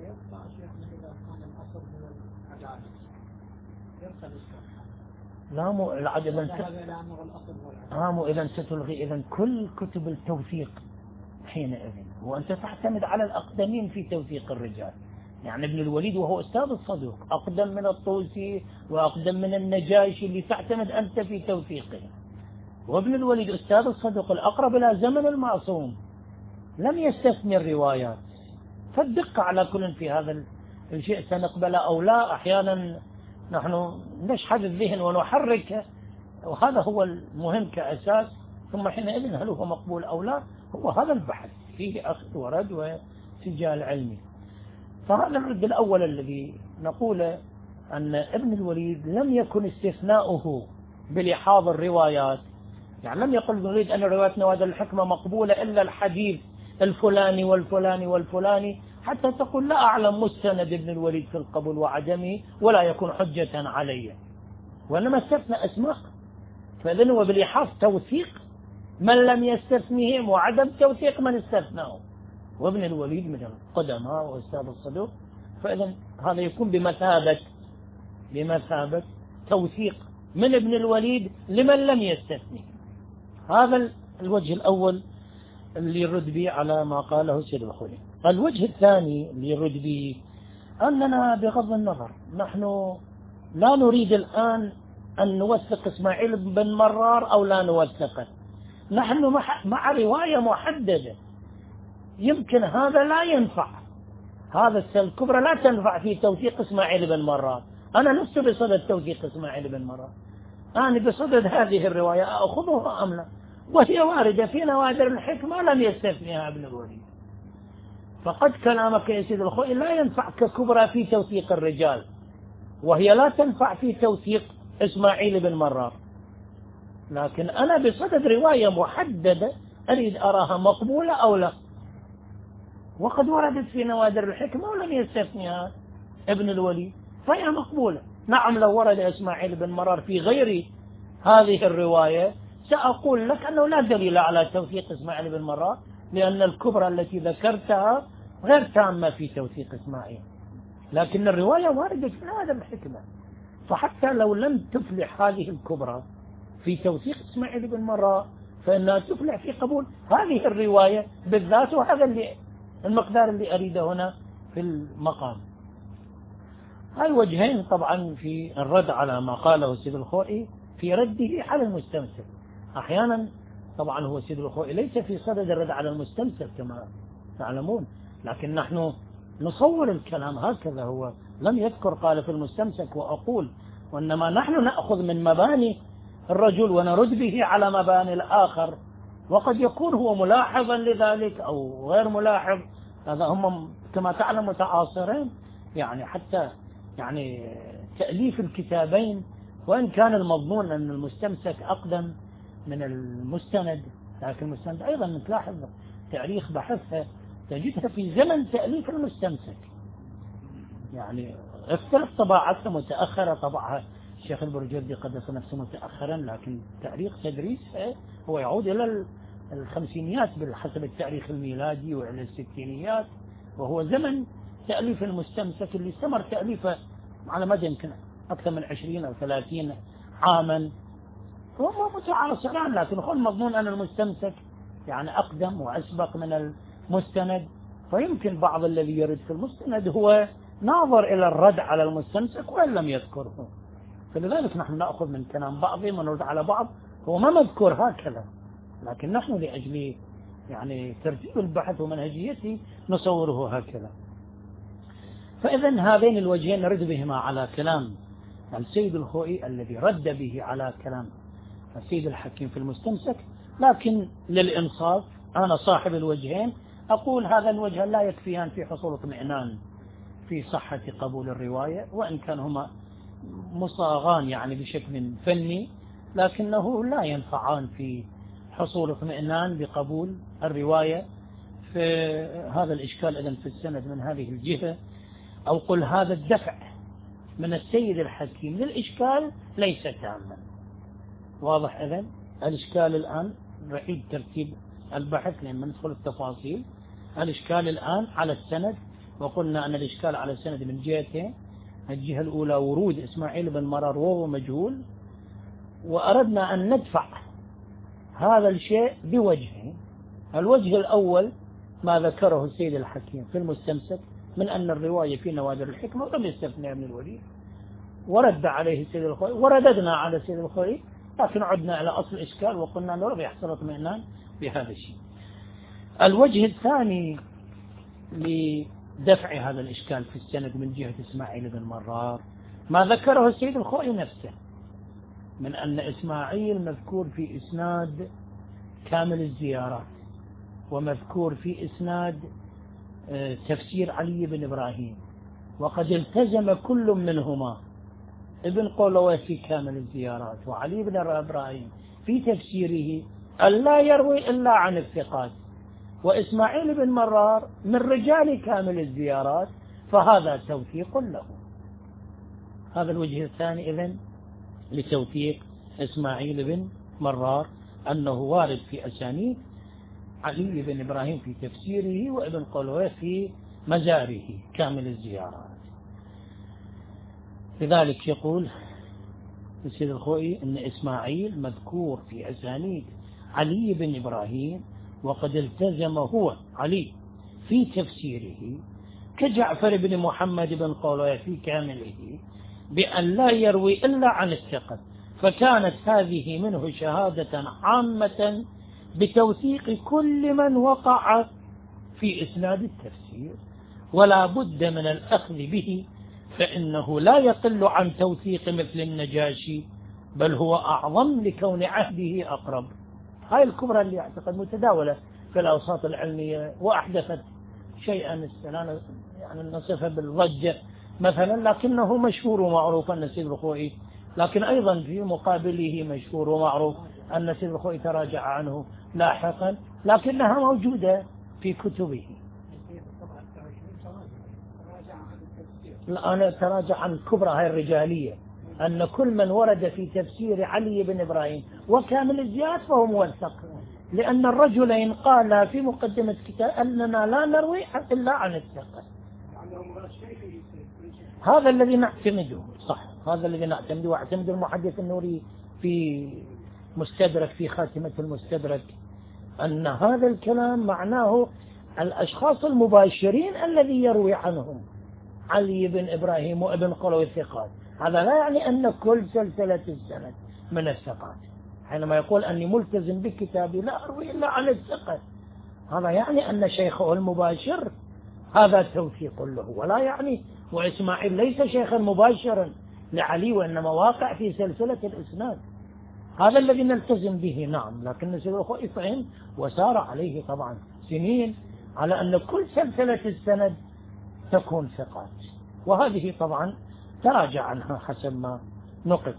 لا مو العدل مو إذا ستلغي إذن كل كتب التوثيق حينئذ، وأنت تعتمد على الأقدمين في توثيق الرجال. يعني ابن الوليد وهو أستاذ الصدوق أقدم من الطوسي وأقدم من النجاشي اللي تعتمد أنت في توثيقه، وابن الوليد أستاذ الصدوق الأقرب إلى زمن المعصوم لم يستثني الروايات. فالدقة على كل في هذا الشيء سنقبله أو لا. أحيانا نحن نشحذ الذهن ونحركه، وهذا هو المهم كأساس، ثم حينئذ هل هو مقبول أو لا، هو هذا البحث فيه أخذ ورد وسجال علمي. فهذا الرد الأول الذي نقول أن ابن الوليد لم يكن استثناؤه بلحاظ الروايات. يعني لم يقل ابن الوليد أن روايات نوادر الحكمة مقبولة إلا الحديث الفلاني والفلاني والفلاني، حتى تقول لا أعلم مستند ابن الوليد في القبول وعدمه ولا يكون حجة علي، وإنما استثنى أسماء. فإذن هو بلحاظ توثيق من لم يستثنهم وعدم توثيق من استثناه، وابن الوليد من القدماء وأستاذ الصدوق، فإذن هذا يكون بمثابة توثيق من ابن الوليد لمن لم يستثني. هذا الوجه الأول اللي يرد به على ما قاله سيد الخوئي. الوجه الثاني اللي يرد به أننا بغض النظر نحن لا نريد الآن أن نوثق إسماعيل بن مرار أو لا نوثقه، نحن مع رواية محددة. يمكن هذا لا ينفع، هذا الكبرى لا تنفع في توثيق إسماعيل بن مرار. أنا لست بصدد توثيق إسماعيل بن مرار، أنا بصدد هذه الرواية أخذها أم لا، وهي واردة في نوادر الحكمة لم يستثنيها ابن الوليد. فقد كلامك يا سيد الخوئي لا ينفع ككبرى في توثيق الرجال، وهي لا تنفع في توثيق إسماعيل بن مرار، لكن أنا بصدد رواية محددة أريد أراها مقبولة أو لا، وقد وردت في نوادر الحكمة ولم يستثنيها ابن الوليد فهي مقبولة. نعم لو ورد إسماعيل بن مرار في غير هذه الرواية سأقول لك أنه لا دليل على توثيق إسماعيل بن مرار، لأن الكبرى التي ذكرتها غير تامة في توثيق إسماعيل، لكن الرواية واردة في نوادر الحكمة. فحتى لو لم تفلح هذه الكبرى في توثيق إسماعيل بن مرار فإنها تفلح في قبول هذه الرواية بالذات، وهذا المقدار اللي أريده هنا في المقام. هاي وجهين طبعا في الرد على ما قاله سيد الخوئي في رده على المستمسك. أحيانا طبعا هو سيد الخوئي ليس في صدد الرد على المستمسك كما تعلمون، لكن نحن نصور الكلام هكذا، هو لم يذكر قال في المستمسك وأقول، وإنما نحن نأخذ من مباني الرجل ونرد به على مباني الآخر، وقد يكون هو ملاحظا لذلك أو غير ملاحظ. هذا هم كما تعلم متعاصرين، يعني حتى يعني تأليف الكتابين، وإن كان المضمون أن المستمسك أقدم من المستند، لكن المستند أيضا تلاحظ تاريخ بحثها تجدها في زمن تأليف المستمسك، يعني اختلف طباعتها متأخرة، طبعها الشيخ البرجردي قدس نفسه متأخرا، لكن تاريخ تدريسها هو يعود إلى الخمسينيات بحسب التاريخ الميلادي وإلى الستينيات، وهو زمن تأليف المستمسك اللي استمر تأليفه على مدى يمكن أكثر من 20 أو 30 عاما. هم متعاصران، لكن هو المضمون أن المستمسك يعني أقدم وأسبق من المستند، فيمكن بعض الذي يرد في المستند هو ناظر إلى الرد على المستمسك وإن لم يذكره، فلذلك نحن نأخذ من كلام بعضهم ونرد على بعض، هو ما مذكور هكذا، لكن نحن لأجل يعني ترتيب البحث ومنهجيته نصوره هكذا. فإذا هذين الوجهين نرد بهما على كلام السيد الخوئي الذي رد به على كلام السيد الحكيم في المستمسك، لكن للإنصاف أنا صاحب الوجهين أقول هذا الوجه لا يكفيان في حصول اطمئنان في صحة قبول الرواية، وإن كان هما مصاغان يعني بشكل فني، لكنه لا ينفعان في حصول اطمئنان بقبول الرواية. في هذا الإشكال إذن في السند من هذه الجهة، أو قل هذا الدفع من السيد الحكيم للإشكال ليس تاما. واضح؟ إذن الإشكال الآن نعيد ترتيب البحث لما ندخل التفاصيل. الإشكال الآن على السند، وقلنا أن الإشكال على السند من جهتين. الجهة الأولى ورود إسماعيل بن مرار وهو مجهول، وأردنا أن ندفع هذا الشيء بوجهين. الوجه الأول ما ذكره السيد الحكيم في المستمسك من أن الرواية في نوادر الحكمة ولم يستثنى من الولي، ورد عليه السيد الخوئي ورددنا على السيد الخوئي، لكن عدنا إلى أصل الإشكال وقلنا أنه لا يحصل اطمئنان بهذا الشيء. الوجه الثاني لدفع هذا الإشكال في السند من جهة إسماعيل بن مرار ما ذكره السيد الخوئي نفسه من أن إسماعيل مذكور في إسناد كامل الزيارات، ومذكور في إسناد تفسير علي بن إبراهيم، وقد التزم كل منهما ابن قولويه في كامل الزيارات وعلي بن إبراهيم في تفسيره ألا يروي إلا عن الثقات، وإسماعيل بن مرار من رجال كامل الزيارات، فهذا توثيق له. هذا الوجه الثاني إذن لتوثيق إسماعيل بن مرار، أنه وارد في أسانيد علي بن إبراهيم في تفسيره وابن قولويه في مزاره كامل الزيارات. لذلك يقول السيد الخوئي أن إسماعيل مذكور في أسانيد علي بن إبراهيم، وقد التزم هو علي في تفسيره كجعفر بن محمد بن قولويه في كامله بأن لا يروي إلا عن الثقة، فكانت هذه منه شهادة عامة بتوثيق كل من وقع في إسناد التفسير، ولا بد من الأخذ به، فإنه لا يقل عن توثيق مثل النجاشي، بل هو أعظم لكون عهده أقرب. هاي الكبرى اللي أعتقد متداولة في الأوساط العلمية وأحدثت شيئا يعني نصفه بالضجة مثلا، لكنه مشهور ومعروف أن السيد الخوئي، لكن أيضا في مقابله مشهور ومعروف أن السيد الخوئي تراجع عنه لاحقا، لكنها موجودة في كتبه. أنا تراجع عن الكبرى هاي الرجالية، أن كل من ورد في تفسير علي بن إبراهيم وكامل الزيارات فهو موثق، لأن الرجلين قال في مقدمة كتاب أننا لا نروي إلا عن الثقة. هذا الذي نعتمده، صح، هذا الذي نعتمده، واعتمد المحدث النوري في مستدرك في خاتمة المستدرك أن هذا الكلام معناه الأشخاص المباشرين الذي يروي عنهم علي بن إبراهيم وابن قولويه الثقات. هذا لا يعني أن كل سلسلة السند من الثقات. حينما يقول أني ملتزم بكتابي لا أروي إلا عن الثقات، هذا يعني أن شيخه المباشر هذا توثيق له، ولا يعني وإسماعيل ليس شيخا مباشرا لعلي، وإنما واقع في سلسلة الإسناد. هذا الذي نلتزم به. نعم، لكن السيد الخوئي فهم وسار عليه طبعا سنين على أن كل سلسلة السند تكون ثقات، وهذه طبعا تراجع عنها حسب ما نقل.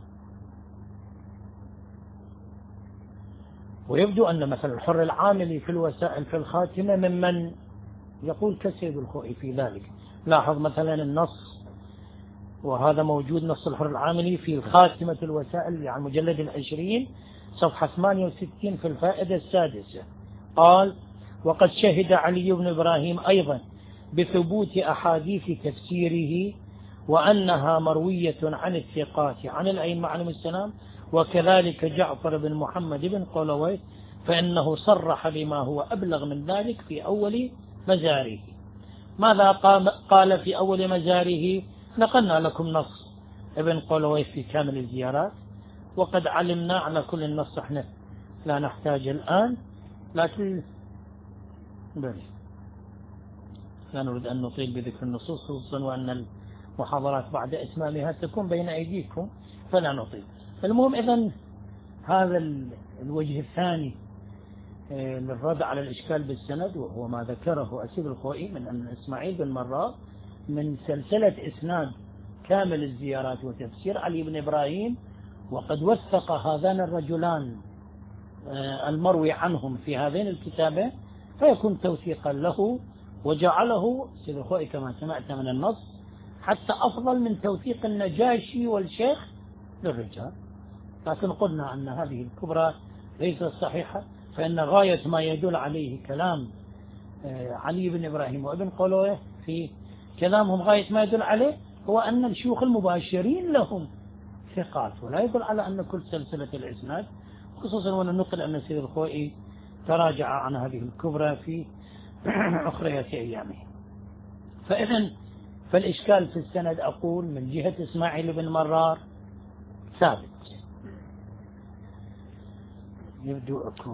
ويبدو أن مثلا الحر العاملي في الوسائل في الخاتمة ممن يقول كالسيد الخوئي في ذلك. لاحظ مثلا النص، وهذا موجود نص الحر العاملي في الخاتمة الوسائل يعني مجلد 20 صفحة 68 في الفائدة السادسة، قال: وقد شهد علي بن إبراهيم أيضا بثبوت أحاديث تفسيره وأنها مروية عن الثقات عن الأئمة عليهم السلام، وكذلك جعفر بن محمد بن قولويه، فإنه صرح بما هو أبلغ من ذلك في أول مزاره. ماذا قال في أول مزاره؟ نقلنا لكم نص ابن قولويه في كامل الزيارات، وقد علمنا على كل النص، احنا لا نحتاج الآن، لكن لا نريد أن نطيل بذكر النصوص، خصوصا وأن المحاضرات بعد إتمامها تكون بين أيديكم فلا نطيل. المهم إذن هذا الوجه الثاني للرد على الإشكال بالسند، وهو ما ذكره السيد الخوئي من أن إسماعيل بن مرار من سلسلة إسناد كامل الزيارات وتفسير علي بن إبراهيم، وقد وثق هذان الرجلان المروي عنهم في هذين الكتابين، فيكون توثيقا له وجعله سيد الخوئي كما سمعت من النص حتى أفضل من توثيق النجاشي والشيخ للرجال. لكن قلنا أن هذه الكبرى ليست صحيحة، فإن غاية ما يدل عليه كلام علي بن إبراهيم وابن قلوه في كلامهم، غاية ما يدل عليه هو أن الشيوخ المباشرين لهم ثقات، ولا يدل على أن كل سلسلة الإسناد، خصوصا وأن نقل أن سيد الخوئي تراجع عن هذه الكبرى في أخرية أيامه. فإذن فالإشكال في السند أقول من جهة إسماعيل بن مرار ثابت. يبدو أكو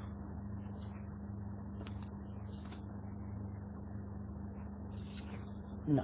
نعم.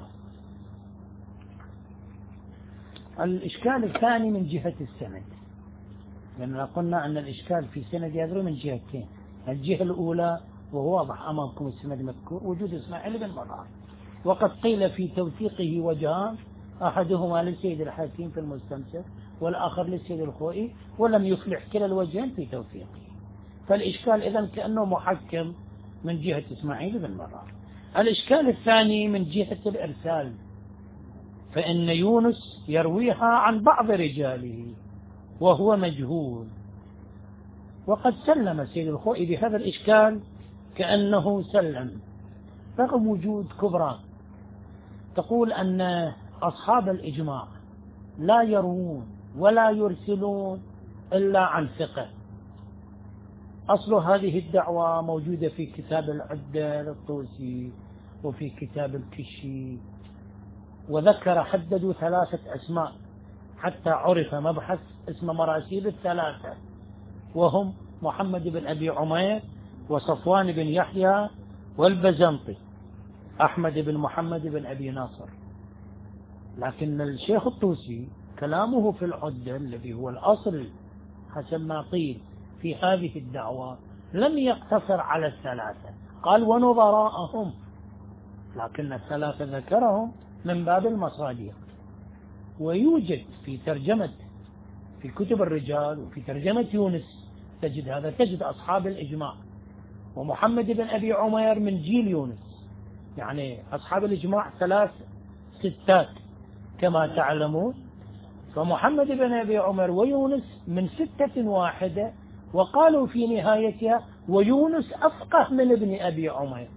الإشكال الثاني من جهة السند، لأننا قلنا أن الإشكال في سند يدري من جهتين. الجهة الأولى وهو واضح أمامكم السند مذكور وجود إسماعيل بن مرار، وقد قيل في توثيقه وجهان، أحدهما للسيد الحكيم في المستمسك والآخر للسيد الخوئي، ولم يفلح كلا الوجهين في توثيقه. فالإشكال إذن كأنه محكم من جهة إسماعيل بن مرار. الإشكال الثاني من جهة الإرسال، فإن يونس يرويها عن بعض رجاله وهو مجهول، وقد سلم سيد الخوئي بهذا الإشكال كأنه سلم، رغم وجود كبرى تقول أن أصحاب الإجماع لا يروون ولا يرسلون إلا عن ثقة. أصل هذه الدعوة موجودة في كتاب العدة للطوسي وفي كتاب الكشي، وذكر حددوا 3 أسماء حتى عرف مبحث اسم مراسيل الثلاثة، وهم محمد بن أبي عمير وصفوان بن يحيى والبزنطي أحمد بن محمد بن أبي ناصر. لكن الشيخ الطوسي كلامه في العدة الذي هو الأصل حسب ما قيل في هذه الدعوة لم يقتصر على 3، قال ونظراءهم، لكن 3 ذكرهم من باب المصادر. ويوجد في ترجمة في كتب الرجال وفي ترجمة يونس تجد هذا، تجد أصحاب الإجماع، ومحمد بن أبي عمير من جيل يونس، يعني أصحاب الإجماع 3 ستات كما تعلمون، فمحمد بن أبي عمر ويونس من 6 واحدة، وقالوا في نهايتها ويونس أفقه من ابن أبي عمير،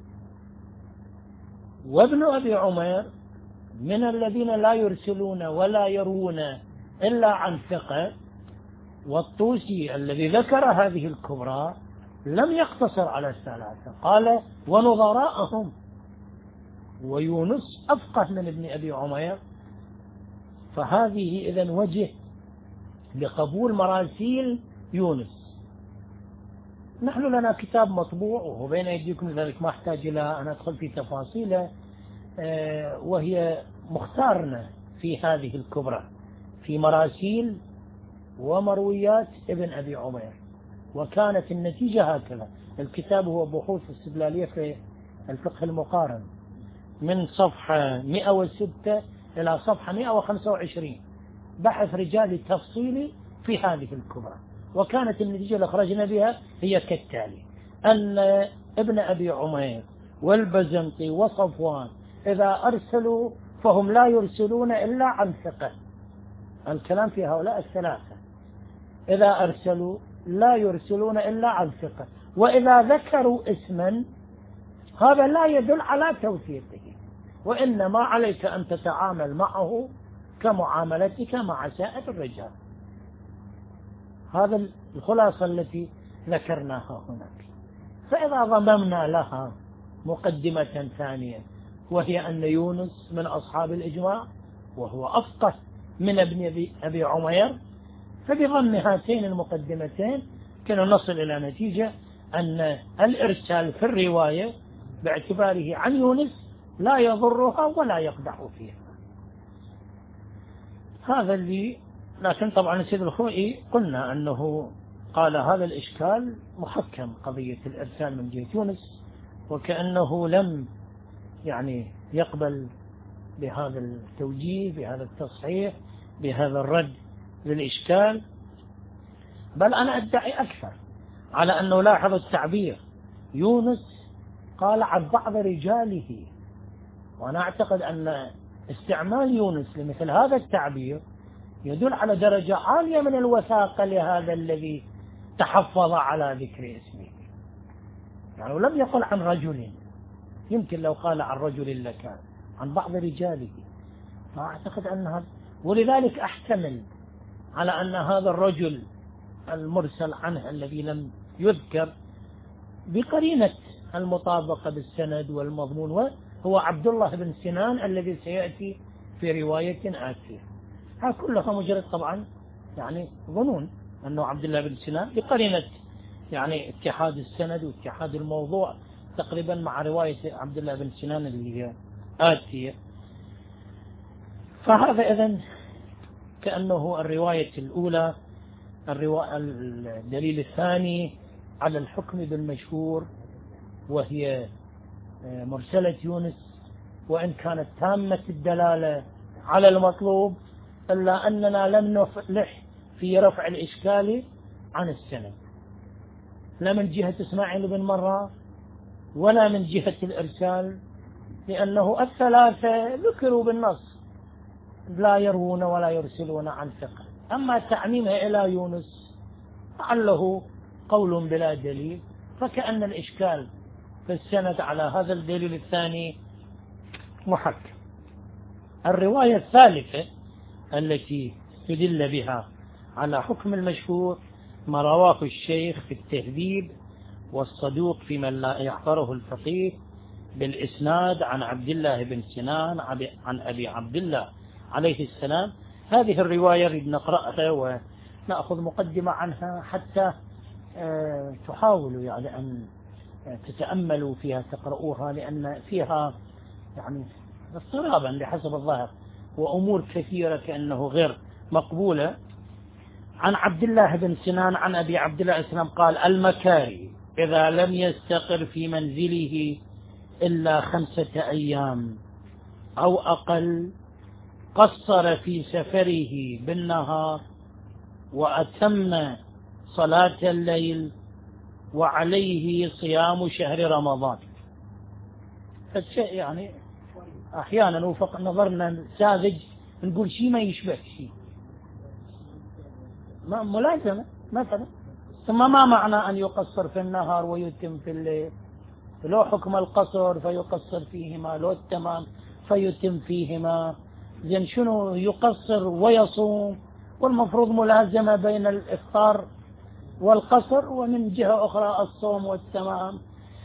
وابن أبي عمير من الذين لا يرسلون ولا يروون إلا عن ثقة. والطوسي الذي ذكر هذه الكبرى لم يقتصر على 3، قال ونظراءهم، ويونس أفقه من ابن أبي عمير. فهذه إذن وجه لقبول مراسيل يونس. نحن لنا كتاب مطبوع وهو بين أيديكم، لذلك ما أحتاج إلى أن أدخل في تفاصيله، وهي مختارنا في هذه الكبرى في مراسيل ومرويات ابن أبي عمير. وكانت النتيجة هكذا. الكتاب هو بحوث استدلالية في الفقه المقارن من صفحة 106 إلى صفحة 125، بحث رجالي تفصيلي في هذه الكبرى. وكانت النتيجة اللي خرجنا بها هي كالتالي: أن ابن أبي عمير والبزنطي وصفوان إذا أرسلوا فهم لا يرسلون إلا عن ثقة. الكلام في هؤلاء 3، إذا أرسلوا لا يرسلون إلا عن ثقة، وإذا ذكروا اسما هذا لا يدل على توثيقه، وإنما عليك أن تتعامل معه كمعاملتك مع سائر الرجال. هذا الخلاصة التي ذكرناها هناك. فإذا ضممنا لها مقدمة ثانية، وهي أن يونس من أصحاب الإجماع وهو أفقه من ابن أبي عمير، فبضم هاتين المقدمتين كنا نصل إلى نتيجة أن الإرسال في الرواية باعتباره عن يونس لا يضرها ولا يقدح فيها. هذا اللي، لكن طبعا السيد الخوئي قلنا أنه قال هذا الإشكال محكم، قضية الإرسال من جهة يونس، وكأنه لم يعني يقبل بهذا التوجيه، بهذا التصحيح، بهذا الرد للإشكال. بل أنا أدعي أكثر على أنه لاحظ التعبير، يونس قال عن بعض رجاله، وأنا أعتقد أن استعمال يونس لمثل هذا التعبير يدل على درجة عالية من الوثاقة لهذا الذي تحفظ على ذكر اسمه. يعني لم يقل عن رجل، يمكن لو قال عن رجل لكان، عن بعض رجاله. فأعتقد أن هذا، ولذلك أحتمل على أن هذا الرجل المرسل عنه الذي لم يذكر بقرينة المطابقة بالسند والمضمون هو عبد الله بن سنان الذي سيأتي في رواية آتية. هذا كلها مجرد طبعا يعني ظنون أنه عبد الله بن سنان بقرينة يعني اتحاد السند واتحاد الموضوع تقريبا مع رواية عبد الله بن سنان اللي هي آتية. فهذا إذن كأنه الرواية الأولى. الدليل الثاني على الحكم بالمشهور، وهي مرسلة يونس، وإن كانت تامة الدلالة على المطلوب إلا أننا لم نفلح في رفع الإشكال عن السند، لا من جهة إسماعيل بن مرة ولا من جهة الإرسال، لأنه الثلاثة ذكروا بالنص لا يروون ولا يرسلون عن ثقة. أما تعميمها إلى يونس لعله قول بلا دليل، فكأن الإشكال في السند على هذا الدليل الثاني محك. الرواية الثالثة التي يدل بها على حكم المشهور ما رواه الشيخ في التهذيب والصدوق في من لا يحضره الفقيه بالإسناد عن عبد الله بن سنان عن أبي عبد الله عليه السلام. هذه الرواية نريد نقرأها ونأخذ مقدمة عنها حتى تحاولوا يعني أن تتأملوا فيها، تقرؤوها، لأن فيها يعني اضطرابا بحسب الظاهر وأمور كثيرة كأنه غير مقبولة. عن عبد الله بن سنان عن أبي عبد الله السلام قال: المكاري إذا لم يستقر في منزله إلا 5 أيام أو أقل قصر في سفره بالنهار وأتم صلاة الليل وعليه صيام شهر رمضان. فالشيء يعني أحيانا وفق نظرنا ساذج نقول شيء ما يشبه شيء ملازمة مثلا. ثم ما معنى أن يقصر في النهار ويتم في الليل؟ لو حكم القصر فيقصر فيهما، لو التمام فيتم فيهما. زين شنو يقصر ويصوم؟ والمفروض ملازمة بين الإفطار والقصر، ومن جهة أخرى الصوم والتمام.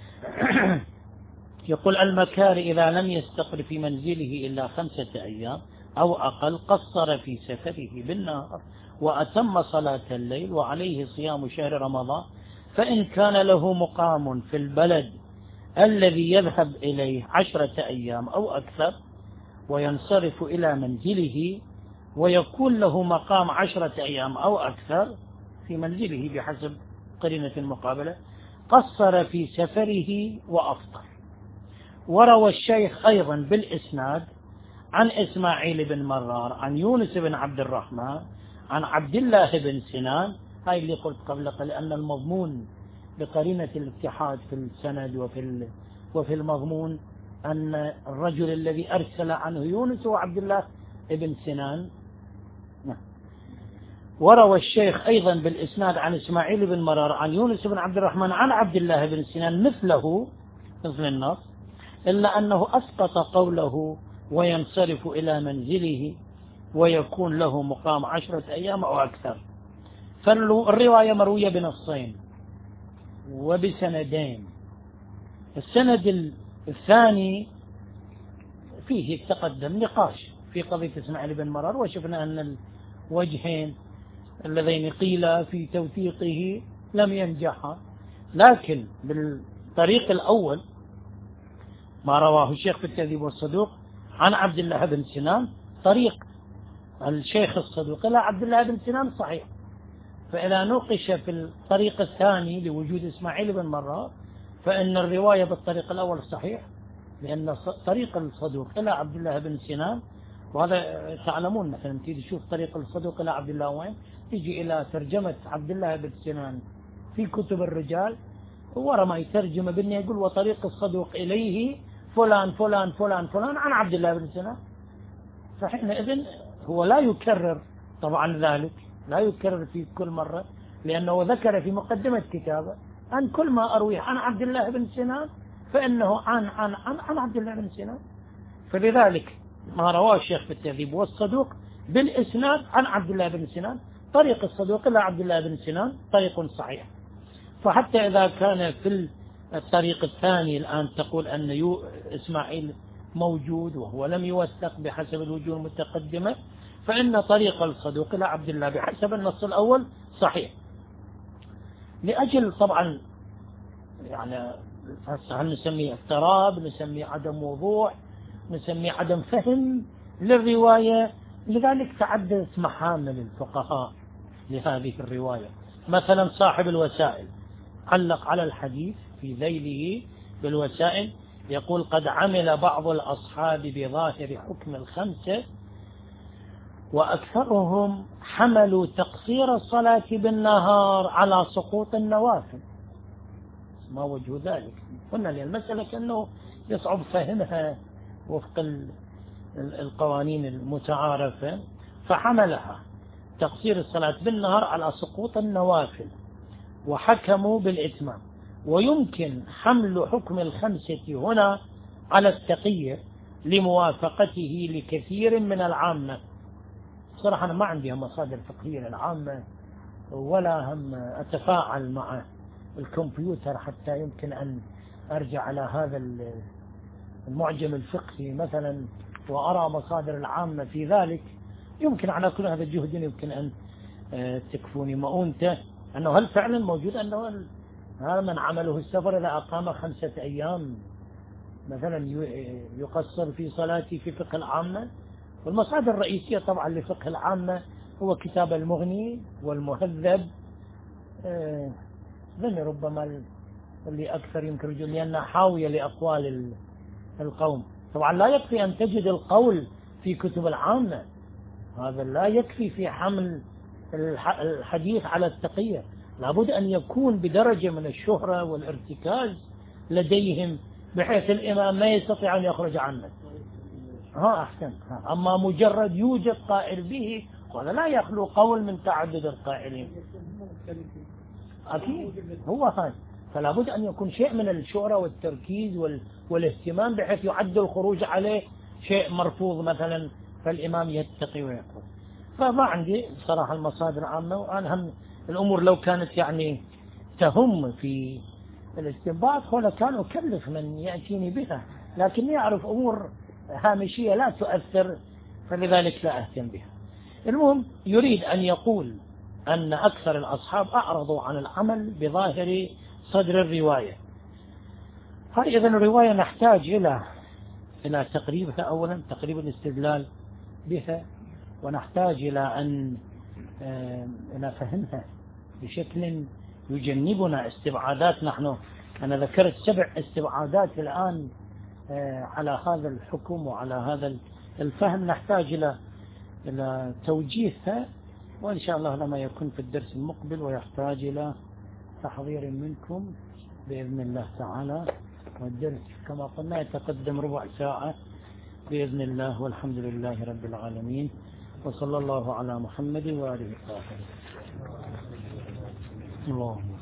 يقول: المكاري إذا لم يستقر في منزله إلا 5 أيام أو أقل قصر في سفره بالنهار وأتم صلاة الليل وعليه صيام شهر رمضان. فإن كان له مقام في البلد الذي يذهب إليه 10 أيام أو أكثر وينصرف إلى منزله ويكون له مقام 10 أيام أو أكثر في منزله بحسب قرينة المقابلة قصر في سفره وأفطر. وروى الشيخ أيضا بالإسناد عن إسماعيل بن مرار عن يونس بن عبد الرحمن عن عبد الله بن سنان. هاي اللي قلت قبل قليل أن المضمون بقرينة الاتحاد في السند وفي المضمون أن الرجل الذي أرسل عنه يونس هو عبد الله بن سنان. وروى الشيخ أيضا بالإسناد عن إسماعيل بن مرار عن يونس بن عبد الرحمن عن عبد الله بن سنان مثله مثل النص، إلا أنه أسقط قوله وينصرف إلى منزله ويكون له مقام 10 أيام أو أكثر. فالرواية مروية بنصين وبسندين. السند الثاني فيه تقدم نقاش في قضية إسماعيل بن مرار، وشفنا أن الوجهين اللذين قيل في توثيقه لم ينجحا. لكن بالطريق الأول ما رواه الشيخ في التهذيب والصدوق عن عبد الله بن سنان طريق الشيخ الصدوق إلى عبد الله بن سنان صحيح. فإذا نوقش في الطريق الثاني لوجود إسماعيل بن مرار فإن الرواية بالطريق الأول صحيح، لأن طريق الصدوق إلى عبد الله بن سنان، وهذا تعلمون مثلا تيجي تشوف طريق الصدوق إلى عبد الله وين، تيجي إلى ترجمة عبد الله بن سنان في كتب الرجال، ورا ما يترجم بالنية يقول وطريق الصدوق إليه فلان فلان فلان فلان عن عبد الله بن سنان. فحينئذ هو لا يكرر طبعا ذلك، لا يكرر في كل مرة، لأنه ذكر في مقدمة كتابه أن كل ما أرويه عن عبد الله بن سنان فإنه عن عبد الله بن سنان. فلذلك ما رواه الشيخ في التهذيب والصدوق بالإسناد عن عبد الله بن سنان، طريق الصدوق إلى عبد الله بن سنان طريق صحيح. فحتى إذا كان في الطريق الثاني الآن تقول أن إسماعيل موجود وهو لم يوثق بحسب الوجوه المتقدمة، فإن طريق الصدوق إلى عبد الله بحسب النص الأول صحيح. لأجل طبعا يعني هل نسميه اضطراب، نسميه عدم وضوح، نسميه عدم فهم للرواية، لذلك تعددت محامل الفقهاء لهذه الرواية. مثلا صاحب الوسائل علق على الحديث في ذيله بالوسائل، يقول قد عمل بعض الأصحاب بظاهر حكم الخمسة وأكثرهم حملوا تقصير الصلاة بالنهار على سقوط النوافل. ما وجه ذلك؟ قلنا للمسألة كأنه يصعب فهمها وفق القوانين المتعارفة، فحملها تقصير الصلاة بالنهار على سقوط النوافل وحكموا بالإتمام. ويمكن حمل حكم الخمسة هنا على التقية لموافقته لكثير من العامة. صراحة أنا ما عندي مصادر فقهية للعامة ولا هم أتفاعل مع الكمبيوتر حتى يمكن أن أرجع على هذا المعجم الفقهي مثلا وأرى مصادر العامة في ذلك. يمكن على كل هذا الجهد يمكن أن تكفوني مؤونته أنه هل فعلا موجود أنه هذا من عمله السفر إذا أقام 5 أيام مثلا يقصر في صلاتي في فقه العامة. والمصادر الرئيسية طبعا لفقه العامة هو كتاب المغني والمهذب، ذني ربما اللي أكثر يمكن لأنها حاوية لأقوال القوم. طبعا لا يكفي أن تجد القول في كتب العامة، هذا لا يكفي في حمل الحديث على التقية، لابد أن يكون بدرجة من الشهرة والارتكاز لديهم بحيث الإمام ما يستطيع أن يخرج عنه. أحسن. أما مجرد يوجد قائل به وهذا لا يخلو قول من تعدد القائلين. أكيد هو هذا، فلا بد أن يكون شيء من الشهرة والتركيز والاهتمام بحيث يعد الخروج عليه شيء مرفوض مثلا فالإمام يتقي ويقول. فما عندي صراحة المصادر عامة، وأنا هم الأمور لو كانت يعني تهم في الاستنباط ولا كان أكلف من يأتيني بها، لكن يعرف أمور هامشية لا تؤثر فلذلك لا أهتم بها. المهم يريد أن يقول أن أكثر الأصحاب أعرضوا عن العمل بظاهر صدر الرواية. إذن الرواية نحتاج إلى تقريبها، أولا تقريب الاستدلال بها، ونحتاج إلى أن فهمها بشكل يجنبنا استبعادات. أنا ذكرت 7 استبعادات الآن على هذا الحكم وعلى هذا الفهم، نحتاج إلى توجيهها، وإن شاء الله لما يكون في الدرس المقبل ويحتاج إلى تحضير منكم بإذن الله تعالى. والدرس كما قلنا يتقدم ربع ساعة بإذن الله، والحمد لله رب العالمين، وصلى الله على محمد وآله الطاهرين. اللهم